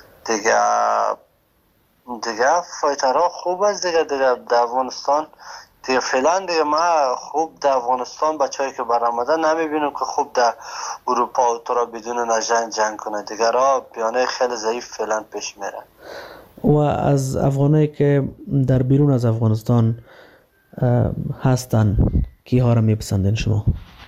دیگه فایترها خوب است دیگه در افغانستان دیگه فعلا دیگه ما خوب در افغانستان بچه‌ای که برآمده نمیبینیم که خوب در اروپا و تو بدون نژند جنگ کنه، دیگه را بیانه خیلی ضعیف فعلا پیش میره. و از افغانایی که در بیرون از افغانستان هستن کیها را میپسندین شما؟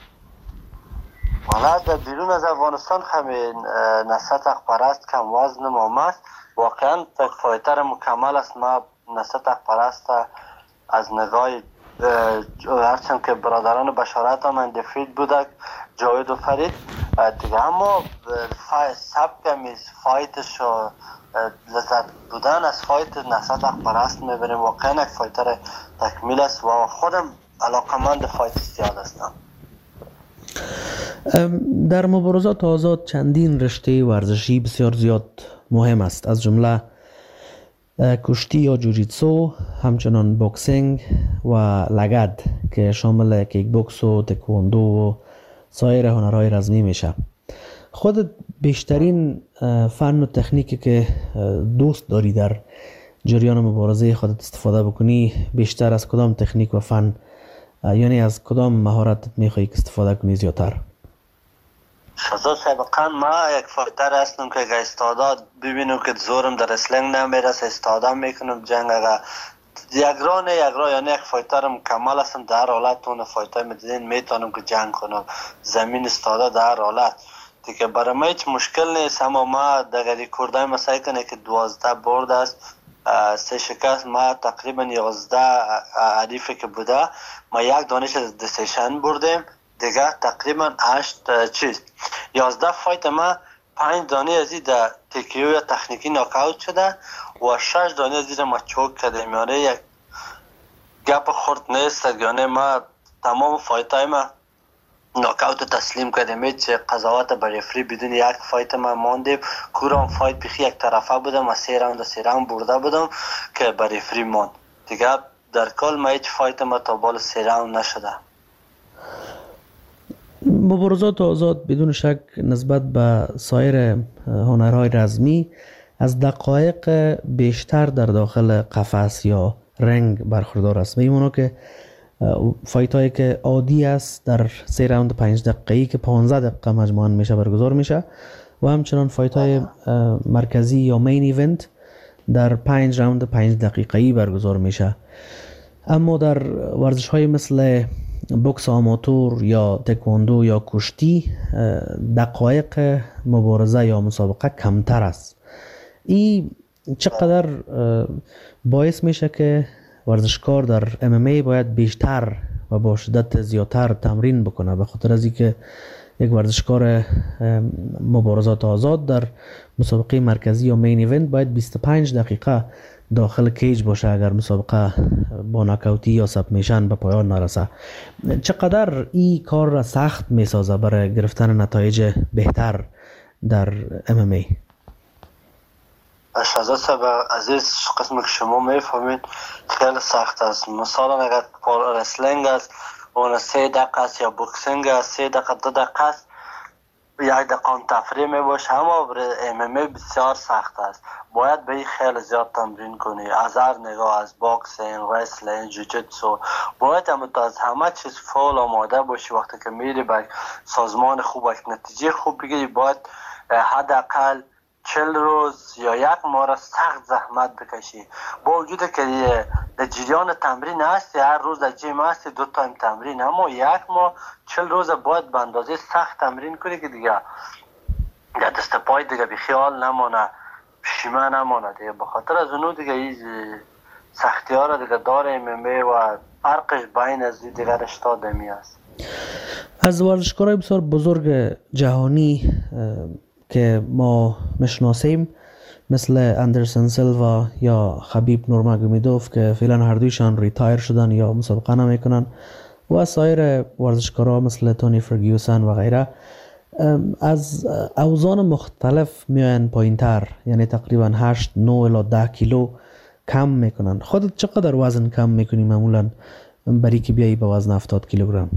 والا در بیرون از افغانستان همین نصرت اخپرست کم وزن مامست واقعا یک فایتر مکمل است. ما نصرت اخپرست از نگاه هرچند که برادران بشارت هم اندفید بودک جاوید و فرید دیگه، اما سبک فایتش و لذت بودن از فایت نصرت اخپرست میبریم. واقعا یک فایتر تکمیل است و خودم علاقمند فایت زیاد هستم. در مبارزات آزاد چندین رشته ورزشی بسیار زیاد مهم است، از جمله کشتی یا جوجیتسو، همچنان بوکسینگ و لگد که شامل کیک بوکس و تکواندو و سایر هنرهای رزمی میشه. خودت بیشترین فن و تکنیکی که دوست داری در جریان مبارزه خودت استفاده بکنی بیشتر از کدام تکنیک و فن، یعنی از کدام مهارت میخوایی که استفاده کنی زیادتر؟ شازاد سابقا ما یک فایتر هستم که اگه استعداد ببینم که زورم در رسلینگ نمیرسه استفاده میکنم جنگ، اگه یک راه یعنی یک فایتر مکمل هستم در حالت اون فایتر میدین میتونم که جنگ کنم زمین استعداد در حالت دیگه برای ما هیچ مشکل نیست. اما ما در ریکوردای ما سعی کنه که 12 برد است، 3 شکست. ما تقریبا 11 حریفی که بوده ما یک دانش دسیشن بردیم دیگه، تقریبا 11 فایت ما 5 دانه از این در تکیو یا تکنیکی ناکاوت شده و 6 دانه از این ما چوک کردیم. یعنی یک گپ خورد نیست، یعنی ما تمام فایت های ما ناکاوت تسلیم کردیم، هیچ قضاوت برای فری بدون یک فایت ما ماندیم. کورام فایت بخی یک طرفه بودم و 3 راوند برده بودم که برای فری ماند دیگه. در کل ما هیچ فایت ما تا بال 3 راوند نشده. مبارزات آزاد بدون شک نسبت به سایر هنرهای رزمی از دقایق بیشتر در داخل قفس یا رنگ برخوردار است. میمونه که فایت هایی که عادی است در 3 راوند 5 دقیقه‌ای که 15 دقیقه مجموعاً میشه برگزار میشه و همچنان فایت های مرکزی یا مین ایونت در 5 راوند 5 دقیقه‌ای برگزار میشه. اما در ورزش های مثل بوکس آماتور یا تکواندو یا کشتی دقایق مبارزه یا مسابقه کمتر است. این چقدر باعث میشه که ورزشکار در MMA باید بیشتر و با شدت زیادتر تمرین بکنه، به خاطر از اینکه یک ورزشکار مبارزات آزاد در مسابقه مرکزی یا مین ایونت باید 25 دقیقه داخل کیج باشه اگر مسابقه با ناکاوتی یا سبمیشن به پایان نرسه. چقدر این کار را سخت میسازه برای گرفتن نتایج بهتر در MMA؟ شهزاد صاحب عزیز، قسمی که شما میفهمید خیلی سخت است. مثلا اگر رسلینگ است اون 3 دقیقه است یا بوکسینگ است 3 دقیقه 2 دقیقه است، 1 دقیقه تفریح می باشه. اما MMA بسیار سخت است، باید به این خیلی زیاد تمرین کنی، از هر نگاه، از باکسینگ، رسلینگ، جوجیتسو، باید از همه چیز فول آماده باشی. وقتی که میری به سازمان خوب نتیجه خوب بگیری باید حداقل 40 روز یا 1 ماه را سخت زحمت بکشی. با وجود که در جریان تمرین هستی، هر روز در جیم هستی 2 تایم تمرین، اما 1 ماه 40 روز باید به اندازه سخت تمرین کنی که دیگه دست پای دیگه بی خیال نمانه، پشیمه نمانه دیگه. بخاطر از اونو دیگه این سختی ها را دیگه داره MMA و فرقش بین از دیگر اشتا دمی است. از ورزشکارای بسیار بزرگ جهانی که ما میشناسیم مثل اندرسن سیلوا یا خبیب نورماگومیدوف که فعلا هر دویشان ریتایر شدن یا مسابقه نمیکنن و سایر ورزشکارا مثل تونی فرگیوسن و غیره از اوزان مختلف میاین پایینتر، یعنی تقریبا 8 9 الی 10 کیلو کم میکنن. خودت چقدر وزن کم میکنی معمولا برای که بیایی به وزن 70 کیلوگرم؟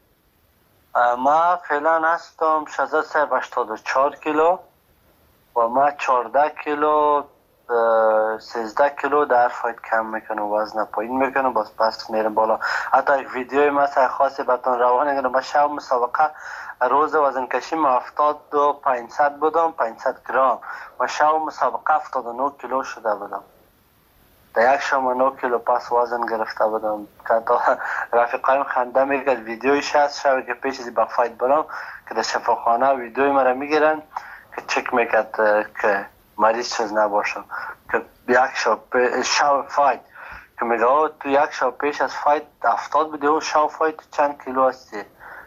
ما فعلا هستم شهزاد صاحب 84 کیلو و ما 14 کیلو 13 کیلو در فایت کم میکنم، وزن پایین میکنم، باز پس میرم بالا. حتی یک ویدیوی مثلا خاصی بهتون روانه کنم. با شب مسابقه روز وزن کشیم 7500 بودم، 500 گرم و شب مسابقه 79 کیلو شده بودم. در یک شب 9 کیلو پس وزن گرفته بودم که تا رفیقایم خنده میگه ویدیویش هست شب که پیش از با فایت برام که در شفاخانه ویدیوی مرا میگیرن که چک میکرد که مریض چیز نباشم، که یک شب فایت که میگه تو یک شب پیش از فایت 70 بودی و شب فایت چند کیلو هستی؟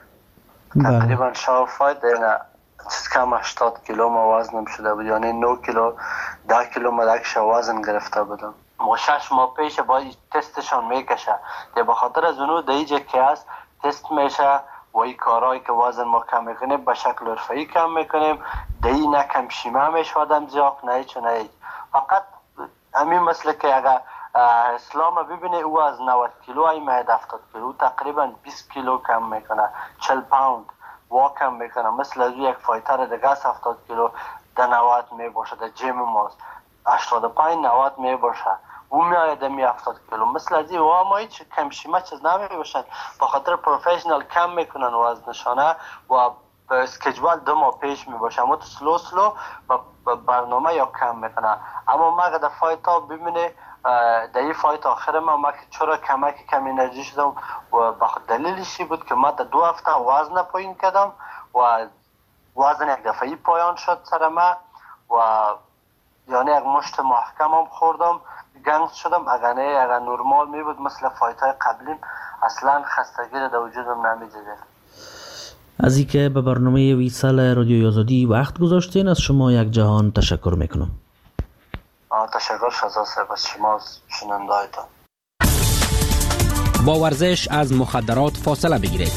تقریبا شب فایت چیز کم 80 کیلو ما وزنم شده بود، یعنی 9 کیلو 10 کیلو ما یک شب وزن گرفته بودم. ما 6 ماه پیش باید تستشان میکشه ده، بخاطر از اونو ده ایجا که هست تست میشه و این کارهایی که وزن ما کم میکنیم به شکل حرفه‌ای کم میکنیم. ده این نه کم شیمه میشه آدم زیاد نه هیچ و نه هیچ. فقط همین مثل که اگر اسلام ببینه او از 90 کیلو ای ماید 70 کیلو تقریبا 20 کیلو کم میکنه، 40 پوند وا کم میکنه. مثل از یک فایتر دیگه 70 کیلو در 90 میباشه، در جیم ماست 85 90 میباشه، او میاید می 70 کیلو. مثل از این و ما هیچ کمشیمه چیز نمیباشن، بخاطر پروفیشنال کم میکنن وزنشانه و به اسکیجول 2 ماه پیش میباشه، اما تو سلو برنامه یا کم میکنه. اما ما اگر فایت ها ببینه در این فایت آخر ما که چرا کم انرژی شدم و دلیلشی بود که ما در 2 هفته وزن پایین کردم و وزن یک دفعی پایان شد سر ما و یعنی یک مشت محکم هم خوردم، گنگ شدم. اگر نورمال می بود مثل فایت های قبلیم اصلا خستگی در وجودم نمیدیده. از اینکه به برنامه ویسال رادیوی آزادی وقت گذاشتین از شما یک جهان تشکر میکنم. تشکر شهزاد صاحب از شما شنونده‌هایتان. با ورزش از مخدرات فاصله بگیرید.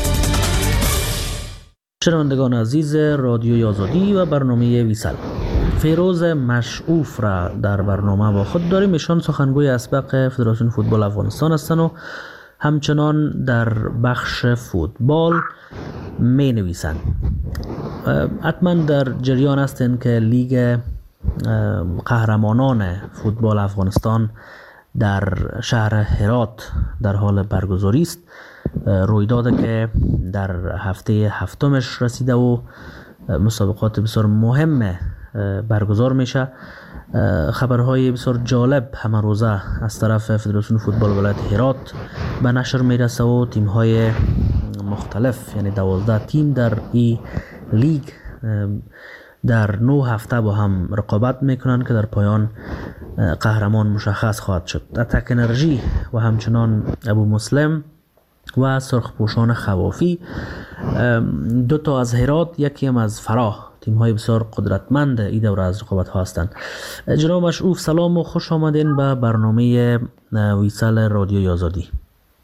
شنوندگان عزیز رادیوی آزادی و برنامه ویسال، فیروز مشعوف را در برنامه با خود داریم. ایشان سخنگوی اسبق فدراسیون فوتبال افغانستان هستند و همچنان در بخش فوتبال می نویسند. حتما در جریان هستند که لیگ قهرمانان فوتبال افغانستان در شهر هرات در حال برگزاری است. رویدادی که در هفته هفتمش رسیده و مسابقات بسیار مهم برگزار میشه. خبرهای بسیار جالب همه روزه از طرف فدراسیون فوتبال ولایت هرات به نشر میرسه و تیم‌های مختلف یعنی 12 تیم در این لیگ در 9 هفته با هم رقابت میکنن که در پایان قهرمان مشخص خواهد شد. اتک انرژی و همچنان ابو مسلم و سرخپوشان خوافی، 2 تا از هرات، یکی هم از فراه، تیم های بسیار قدرتمند این دوره از رقابت ها هستند. جناب مشعوف سلام و خوش آمدین به برنامه ویسال رادیوی آزادی.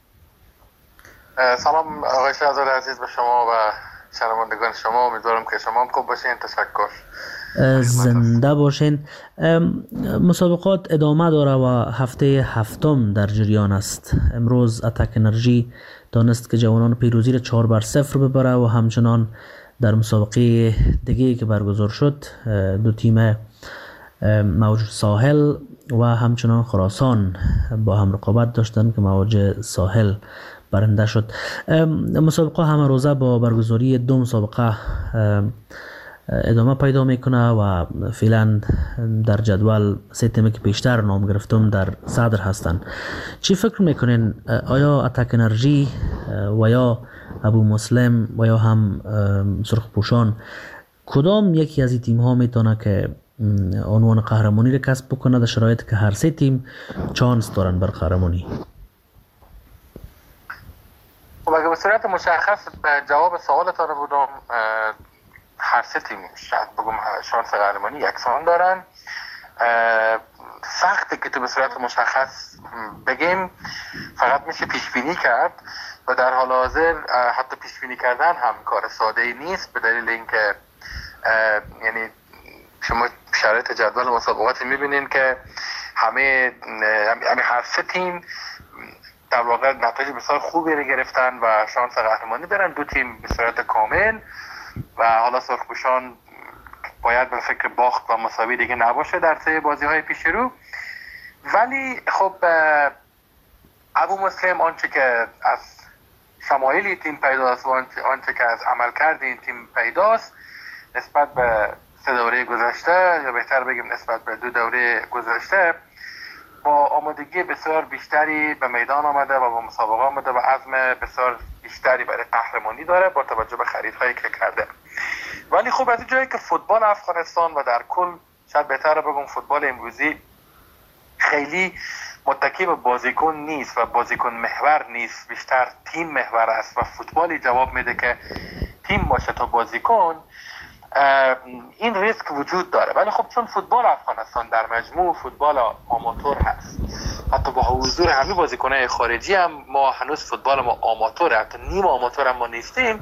سلام آقای شهزاد عزیز به شما و شنوندگان شما، امیدوارم که شما هم خوب باشین. تشکر. زنده باشین. مسابقات ادامه داره و هفته هفتم در جریان است. امروز اتک انرژی دانست که جوانان پیروزی را 4-0 ببره و همچنان در مسابقه دیگه که برگزار شد دو تیم موج ساحل و همچنان خراسان با هم رقابت داشتند که موج ساحل برنده شد. مسابقه همه روزه با برگزاری دو مسابقه ادامه پیدا میکنه و فعلا در جدول سه تیمی که بیشتر نام گرفتم در صدر هستند. چی فکر میکنین؟ آیا اتک انرژی و یا ابو مسلم و یا هم سرخ پوشان کدام یکی از این تیم ها میتونه که عنوان قهرمانی را کسب بکنه در شرایطی که هر سه تیم چانس دارن بر قهرمانی؟ خب اگه به صورت مشخص جواب سوالتان بودم، هر سه تیم شاید بگم شانس قهرمانی یکسان دارن. سخته که تو به صورت مشخص بگیم، فقط میشه پیش بینی کرد و در حال حاضر حتی پیش بینی کردن هم کار ساده ای نیست، به دلیل اینکه یعنی شما شرایط جدول مسابقات میبینین که همه هر سه تیم در واقع نتایج بسیار خوبی رو گرفتن و شانس قهرمانی دارن. دو تیم به صورت کامل و حالا سرخپوشان باید به فکر باخت و مساوی دیگه نباشه در سه بازی های پیش رو. ولی خب ابو مسلم آنچه که از شمایل تیم پیداست و آنچه که از عملکرد این تیم پیداست نسبت به سه دوره گذشته یا بهتر بگیم نسبت به دو دوره گذشته با آمادگی بسیار بیشتری به میدان آمده و با مسابقه آمده و عزم بسیار بیشتری برای قهرمانی داره با توجه به خریدهایی که کرده. ولی خب از جایی که فوتبال افغانستان و در کل شاید بهتره بگم فوتبال امروزی خیلی متکی به بازیکن نیست و بازیکن محور نیست، بیشتر تیم محور است و فوتبالی جواب میده که تیم باشه تا بازیکن، این ریسک وجود داره. ولی خب چون فوتبال افغانستان در مجموع فوتبال آماتور هست، حتی با حضور همه بازیکن‌های خارجی هم ما هنوز فوتبال ما آماتوره، حتی نیم آماتور هم ما نیستیم،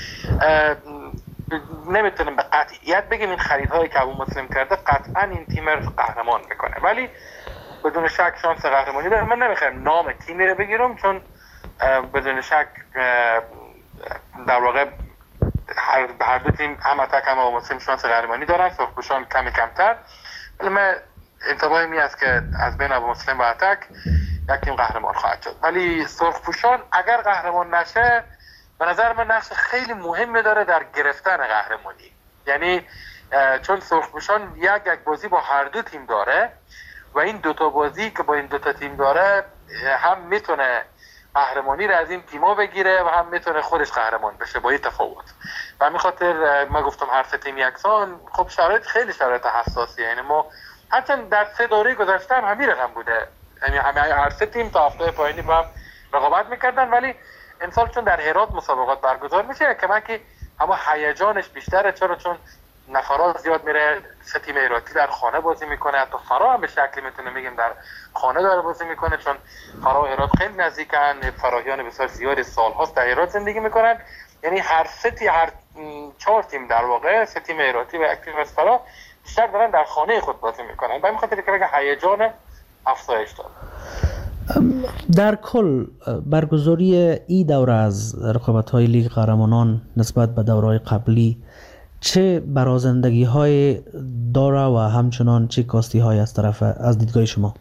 نمیتونیم به قطعیت بگیم این خریدهایی که ابو مسلم کرده قطعا این تیم رو قهرمان میکنه. ولی بدون شک شانس قهرمانی داره. من نمیخوام نام تیمی رو بگیرم چون بدون شک در واقع هر دو تیم هم اتک هم ابو مسلم شانس قهرمانی دارن، سرخپوشان کمی کمتر. ولی من انتباهی می است که از بین ابو مسلم و اتک یک تیم قهرمان خواهد شد. ولی سرخپوشان اگر قهرمان نشه به نظر من نقش خیلی مهمی داره در گرفتن قهرمانی. یعنی چون سرخپوشان یک بازی با هر دو تیم داره و این دوتا بازی که با این دوتا تیم داره هم میتونه قهرمانی رو از این تیم‌ها بگیره و هم میتونه خودش قهرمان بشه با این تفاوت. و همین خاطر ما گفتم هر سه تیم یکسان. خب شرایط خیلی شرایط حساسیه، یعنی ما حتی در سه دوره گذشته هم همین رقم بوده، یعنی هر سه تیم تا هفته پایانی با هم رقابت میکردن. ولی امسال چون در هرات مسابقات برگزار میشه کمکی اما هیجانش بیشتره، چون نفرات زیاد میره. سه تیم هراتی در خانه بازی میکنه، حتی فرا هم به شکلی میتونه میگیم در خانه داره بازی میکنه، چون فرا و هرات خیلی نزدیکن، فراهیان بسیار زیاد سالهاست در هرات زندگی میکنن. یعنی هر چهار تیم در واقع، سه تیم هراتی و یک تیم از فرا بیشتر دارن در خانه خود بازی میکنن. به این خاطر که هیجان افزایش داره. در کل برگزاری این دوره از رقابت‌های لیگ قهرمانان نسبت به دوره‌های قبلی چه برازندگی‌های داره و همچنان چه کاستی‌های از دیدگاه شما؟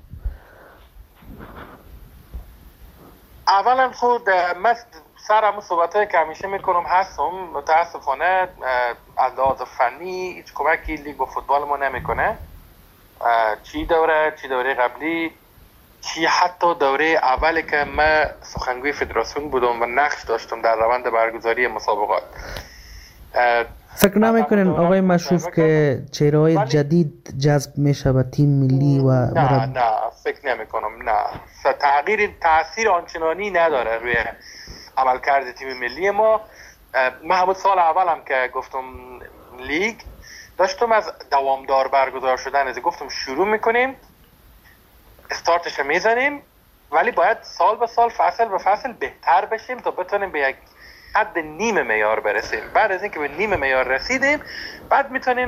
اولا خود من سر همون صحبت‌هایی که همیشه میکنم هستم، متاسفانه از لحاظ فنی هیچ کمکی لیگ با فوتبال ما نمیکنه. چی دوره قبلی، چی حتی دوره اولی که من سخنگوی فدراسیون بودم و نقش داشتم در روند برگزاری مسابقات. فکر نمیکنین آقای مشروف که چهره‌های جدید جذب میشه به تیم ملی و نه فکر نمیکنم. نه، تأثیر آنچنانی نداره روی عملکرد تیم ملی ما. من همون سال اولم که گفتم لیگ داشتم از دوامدار برگزار شدن از گفتم شروع میکنیم، استارتش رو میزنیم، ولی باید سال به سال فصل به فصل بهتر بشیم تا بتونیم به یک حد نیم معیار برسیم. بعد از اینکه به نیم معیار رسیدیم بعد میتونیم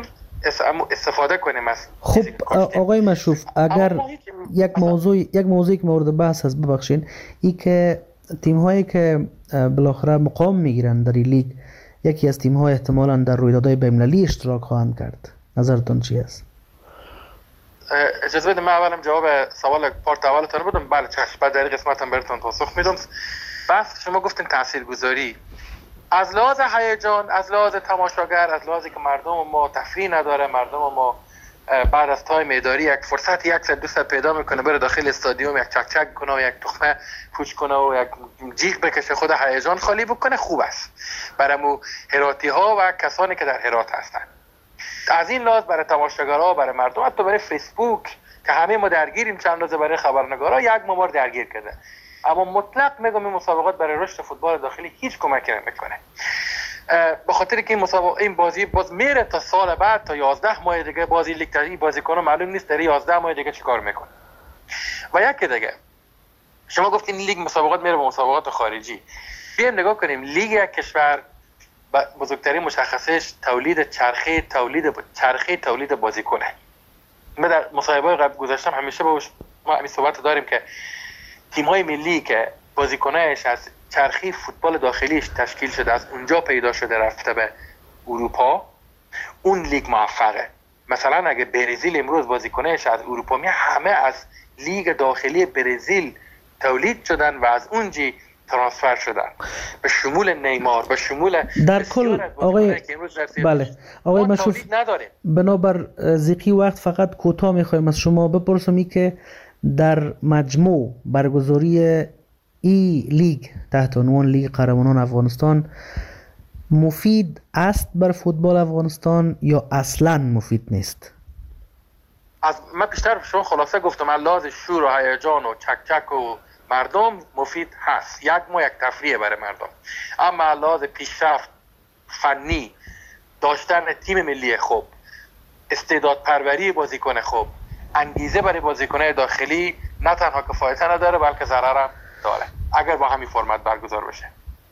استفاده کنیم از. خب آقای مشروف، اگر یک موضوع که مورد بحث است، ببخشین، این که تیم هایی که بالاخره مقام میگیرن در این لیگ، یکی از تیم های احتمالاً در رویدادهای بین‌المللی اشتراک خواهند کرد. نظرتون چی است؟ اجازه بدید من اولم جواب سوال پارت اولتون بدم. بله چشم، بعد در قسمتم براتون پاسخ میدم. بس شما گفتین تاثیرگذاری از لحاظ هیجان، از لحاظ تماشاگر، از لحاظی که مردم ما تفریح نداره، مردم ما بعد از تایم اداری یک فرصت یک ساعت دو ساعت پیدا میکنه بره داخل استادیوم یک چک چک کنه و یک تخمه پوچ کنه و یک جیغ بکشه، خود هیجان خالی بکنه، خوب است برای مو هراتی ها و کسانی که در هرات هستن. از این لحاظ برای تماشاگرها، برای مردم، حتی برای فیسبوک که همه ما درگیریم، چند روزه برای خبرنگارا یک ممار درگیر کرده، اما مطلق میگم این مسابقات برای رشد فوتبال داخلی هیچ کمکی نمیکنه. به خاطر که این بازی باز میره تا سال بعد، تا 11 ماه دیگه بازی لیگ تایی بازیکن‌ها معلوم نیست در 11 ماه دیگه چیکار میکنه. و یک دیگه شما گفتین لیگ مسابقات میره به مسابقات خارجی. بیایم نگاه کنیم لیگ یک کشور بزرگترین مشخصش چرخه تولید بازیکنه. ما در مصاحبه‌های قبل گذاشتم همیشه ما همین صحبت داریم که تیم‌های ملی که بازیکنایش از چرخه فوتبال داخلیش تشکیل شده، از اونجا پیدا شده رفته به اروپا، اون لیگ موفقه. مثلا اگه برزیل امروز بازیکنایش از اروپا همه از لیگ داخلی برزیل تولید شدن و از اونجی ترانسفر شدن، به شمول نیمار، به شمول در کل آقای مشروف، بنابر ضیقی وقت فقط کوتاه میخوایم از شما بپرسم که در مجموع برگزاری ای لیگ تحت عنوان لیگ قهرمانان افغانستان مفید است بر فوتبال افغانستان یا اصلا مفید نیست؟ من بیشتر شما خلاصه گفتم، لحاظ شور و هیجان و چک چک و مردم مفید هست، یک تفریح برای مردم، اما لحاظ پیشرفت فنی، داشتن تیم ملی خوب، استعداد پروری بازیکن خوب، انگیزه برای بازیکن‌های داخلی نه تنها که فایده نداره بلکه ضرر هم داره اگر با همین فرمت برگزار بشه.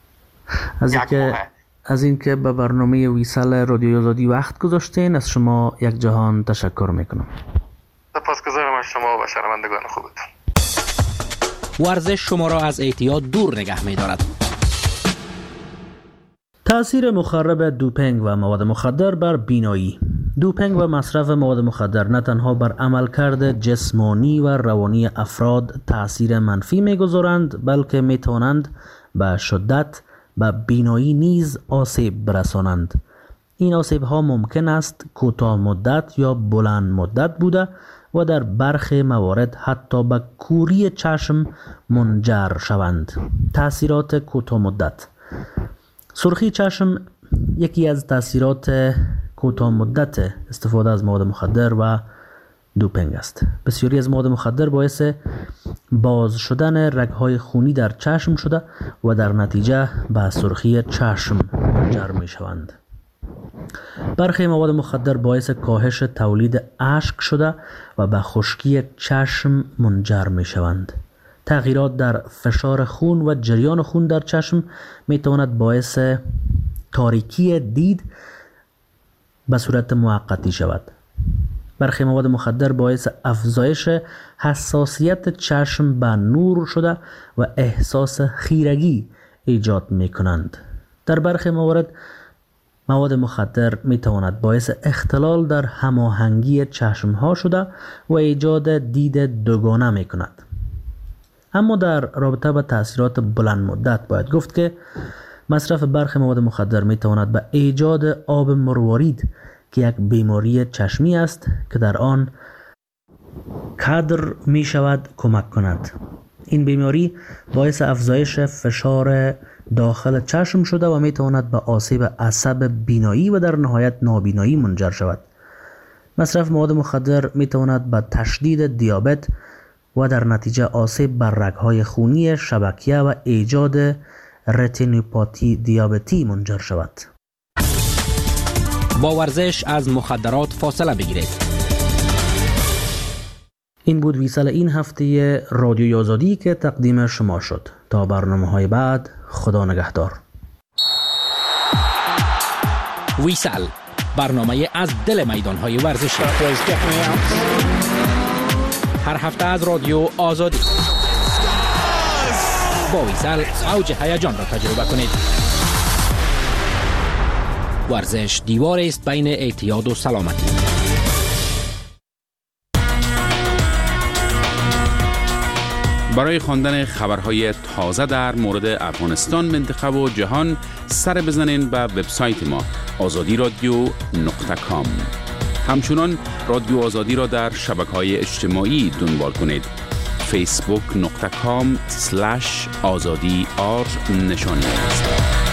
از اینکه به برنامه ویسال رادیوی آزادی وقت گذاشتین، از شما یک جهان تشکر میکنم. سپاسگزارم از شما و شنوندگان خوبتون. ورزش شما را از اعتیاد دور نگه می‌دارد. تأثیر مخرب دوپینگ و مواد مخدر بر بینایی. دوپینگ و مصرف مواد مخدر نه تنها بر عملکرد جسمانی و روانی افراد تأثیر منفی می‌گذارند، بلکه می‌توانند به شدت به بینایی نیز آسیب برسانند. این آسیب‌ها ممکن است کوتاه مدت یا بلند مدت بوده و در برخی موارد حتی به کوری چشم منجر شوند. تأثیرات کوتاه مدت: سرخی چشم یکی از تأثیرات کوتاه مدت استفاده از مواد مخدر و دوپینگ است. بسیاری از مواد مخدر باعث باز شدن رگ‌های خونی در چشم شده و در نتیجه به سرخی چشم منجر می شوند. برخی مواد مخدر باعث کاهش تولید اشک شده و به خشکی چشم منجر می شوند. تغییرات در فشار خون و جریان خون در چشم می تواند باعث تاریکی دید به صورت موقتی شود. برخی مواد مخدر باعث افزایش حساسیت چشم به نور شده و احساس خیرگی ایجاد می کنند. در برخی موارد مواد مخدر می تواند باعث اختلال در هماهنگی چشم ها شده و ایجاد دید دوگانه می کند. اما در رابطه با تأثیرات بلند مدت باید گفت که مصرف برخی مواد مخدر می تواند به ایجاد آب مروارید که یک بیماری چشمی است که در آن کدر می شود کمک کند. این بیماری باعث افزایش فشار داخل چشم شده و می تواند به آسیب عصب بینایی و در نهایت نابینایی منجر شود. مصرف مواد مخدر می تواند به تشدید دیابت و در نتیجه آسیب بر رگ‌های خونی شبکیه و ایجاد رتینوپاتی دیابتی منجر شود. با ورزش از مخدرات فاصله بگیرید. این بود ویسال این هفته رادیوی آزادی که تقدیم شما شد. تا برنامه‌های بعد، خدا نگهدار. ویسال برنامه از دل میدان‌های ورزشی. هر هفته از رادیو آزادی با ویسل اوج هیجان را تجربه کنید. ورزش دیواری است بین اعتیاد و سلامتی. برای خواندن خبرهای تازه در مورد افغانستان، منطقه و جهان سر بزنین به وبسایت ما azadiradio.com. همچنان رادیو آزادی را در شبکه‌های اجتماعی دنبال کنید. facebook.com/azadi_r نشانی است.